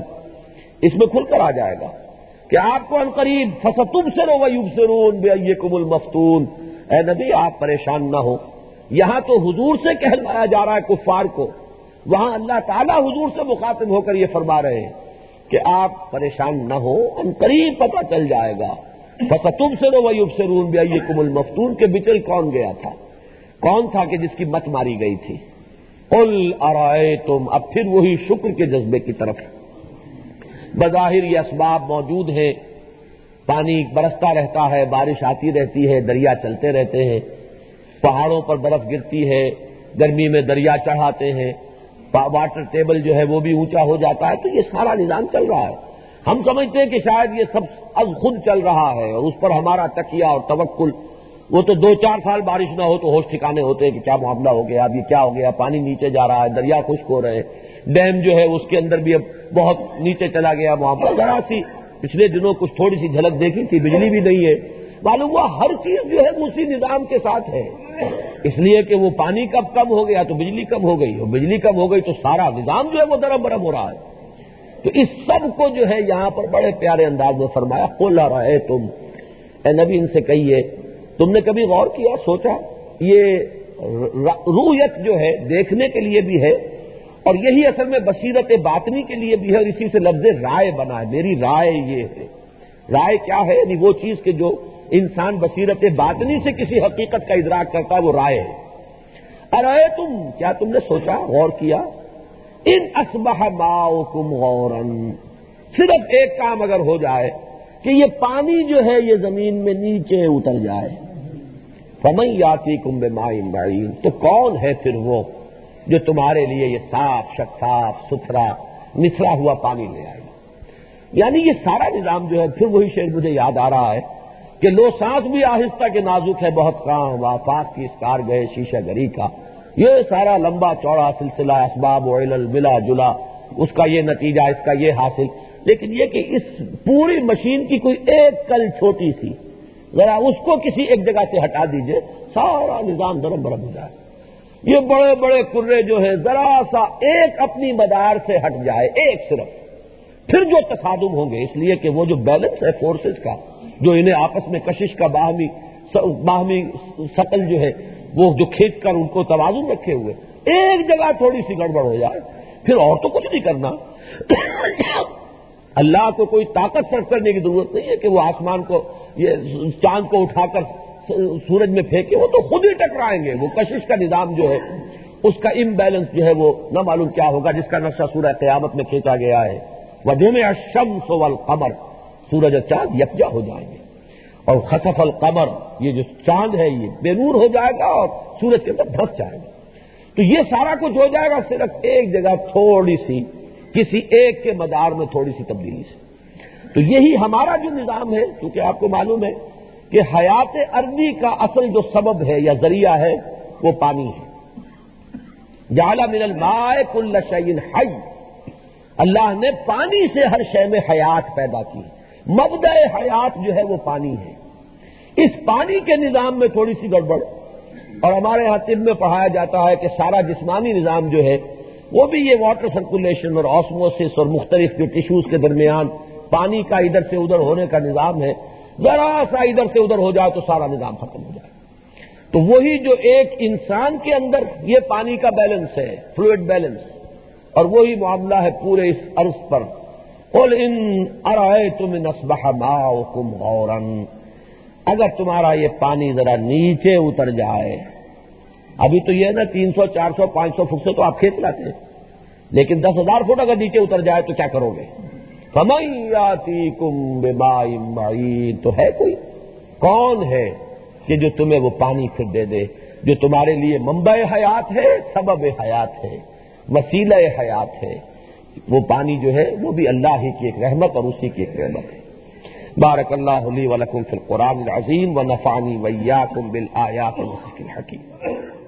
اس میں کھل کر آ جائے گا کہ آپ کو ان قریب فستبصروا ویبصرون بأیکم المفتون. اے نبی آپ پریشان نہ ہو. یہاں تو حضور سے کہلایا جا رہا ہے کفار کو، وہاں اللہ تعالیٰ حضور سے مخاطب ہو کر یہ فرما رہے ہیں کہ آپ پریشان نہ ہو، ان قریب پتہ چل جائے گا. فستبصروا ویبصرون بأیکم المفتون، کہ بچل کون گیا تھا، کون تھا کہ جس کی مت ماری گئی تھی. قل ارائیتم، اب پھر وہی شکر کے جذبے کی طرف. بظاہر یہ اسباب موجود ہیں، پانی برستا رہتا ہے، بارش آتی رہتی ہے، دریا چلتے رہتے ہیں، پہاڑوں پر برف گرتی ہے، گرمی میں دریا چڑھاتے ہیں، واٹر ٹیبل جو ہے وہ بھی اونچا ہو جاتا ہے، تو یہ سارا نظام چل رہا ہے۔ ہم سمجھتے ہیں کہ شاید یہ سب از خود چل رہا ہے اور اس پر ہمارا تکیہ اور توکل، وہ تو دو چار سال بارش نہ ہو تو ہوش ٹھکانے ہوتے ہیں کہ کیا معاملہ ہو گیا، اب یہ کیا ہو گیا، پانی نیچے جا رہا ہے، دریا خشک ہو رہے ہیں، ڈیم جو ہے اس کے اندر بھی اب بہت نیچے چلا گیا معاملہ۔ ذرا سی پچھلے دنوں کچھ تھوڑی سی جھلک دیکھی تھی، بجلی بھی نہیں ہے، معلوم ہوا ہر چیز جو ہے وہ اسی نظام کے ساتھ ہے، اس لیے کہ وہ پانی کب کم ہو گیا تو بجلی کم ہو گئی، اور بجلی کم ہو گئی تو سارا نظام جو ہے وہ درم برم ہو رہا ہے۔ تو اس سب کو جو ہے یہاں پر بڑے پیارے انداز میں فرمایا، قل ارأیتم، اے نبی ان سے کہیے تم نے کبھی غور کیا، سوچا؟ یہ رؤیت جو ہے دیکھنے کے لیے بھی ہے، اور یہی اصل میں بصیرت باطنی کے لیے بھی ہے، اور اسی سے لفظ رائے بنا ہے، میری رائے یہ ہے۔ رائے کیا ہے؟ یعنی وہ چیز کہ جو انسان بصیرت باطنی سے کسی حقیقت کا ادراک کرتا ہے، وہ رائے ہے۔ ارأیتم، کیا تم نے سوچا، غور کیا؟ ان اصبح ماؤکم غورا، صرف ایک کام اگر ہو جائے کہ یہ پانی جو ہے یہ زمین میں نیچے اتر جائے، فمن یاتیکم بماء معین، تو کون ہے پھر وہ جو تمہارے لیے یہ صاف شفاف ستھرا نچھڑا ہوا پانی لے آئے گا؟ یعنی یہ سارا نظام جو ہے، پھر وہی شعر مجھے یاد آ رہا ہے کہ لو سانس بھی آہستہ کے نازک ہے بہت کام، آفاق کی اسکار گئے شیشہ گری کا، یہ سارا لمبا چوڑا سلسلہ اسباب و علل ملا جلا، اس کا یہ نتیجہ، اس کا یہ حاصل، لیکن یہ کہ اس پوری مشین کی کوئی ایک کل چھوٹی سی ذرا اس کو کسی ایک جگہ سے ہٹا دیجئے، سارا نظام درم برم ہو جائے۔ یہ بڑے بڑے کرے جو ہیں ذرا سا ایک اپنی مدار سے ہٹ جائے، ایک صرف، پھر جو تصادم ہوں گے، اس لیے کہ وہ جو بیلنس ہے فورسز کا، جو انہیں آپس میں کشش کا باہمی باہمی ثقل جو ہے وہ جو کھینچ کر ان کو توازن رکھے ہوئے، ایک جگہ تھوڑی سی گڑبڑ ہو جائے، پھر اور تو کچھ نہیں کرنا۔ اللہ کو کوئی طاقت صرف کرنے کی ضرورت نہیں ہے کہ وہ آسمان کو، یہ چاند کو اٹھا کر سورج میں پھینکے، وہ تو خود ہی ٹکرائیں گے۔ وہ کشش کا نظام جو ہے اس کا امبیلنس جو ہے وہ نہ معلوم کیا ہوگا، جس کا نقشہ سورہ قیامت میں کھینچا گیا ہے، وَجُمِعَ الشَّمْسُ وَالْقَمَرُ، سورج اور چاند یکجا ہو جائیں گے، اور خسف القمر، یہ جو چاند ہے یہ بے نور ہو جائے گا اور سورج کے اندر دھس جائے گا۔ تو یہ سارا کچھ ہو جائے گا صرف ایک جگہ تھوڑی سی، کسی ایک کے مدار میں تھوڑی سی تبدیلی سے۔ تو یہی ہمارا جو نظام ہے، کیونکہ آپ کو معلوم ہے کہ حیات ارضی کا اصل جو سبب ہے یا ذریعہ ہے وہ پانی ہے۔ جعل من الماء کل شیء حی، اللہ نے پانی سے ہر شے میں حیات پیدا کی، مبدأ حیات جو ہے وہ پانی ہے۔ اس پانی کے نظام میں تھوڑی سی گڑبڑ، اور ہمارے ہاں طب میں پڑھایا جاتا ہے کہ سارا جسمانی نظام جو ہے وہ بھی یہ واٹر سرکولیشن اور آسموسس اور مختلف جو ٹیشوز کے درمیان پانی کا ادھر سے ادھر ہونے کا نظام ہے، ذرا سا ادھر سے ادھر ہو جائے تو سارا نظام ختم ہو جائے۔ تو وہی جو ایک انسان کے اندر یہ پانی کا بیلنس ہے، فلوئڈ بیلنس، اور وہی معاملہ ہے پورے اس عرض پر۔ قل ان ارأیتم ان اصبح ماؤکم غورا، اگر تمہارا یہ پانی ذرا نیچے اتر جائے، ابھی تو یہ نا تین سو چار سو پانچ سو فٹ سے تو آپ کھینچ لاتے ہیں، لیکن دس ہزار فٹ اگر نیچے اتر جائے تو کیا کرو گے؟ فَمَن یَأْتِیکُم بِمَاءٍ مَّعِین، تو ہے کوئی، کون ہے کہ جو تمہیں وہ پانی پھر دے دے جو تمہارے لیے منبع حیات ہے، سبب حیات ہے، وسیلہ حیات ہے۔ وہ پانی جو ہے وہ بھی اللہ ہی کی ایک رحمت اور اسی کی ایک نعمت ہے۔ بارک اللہ لی ولکم فی القرآن العظیم ونفعنی وإیاکم بالآیات والذکر الحکیم۔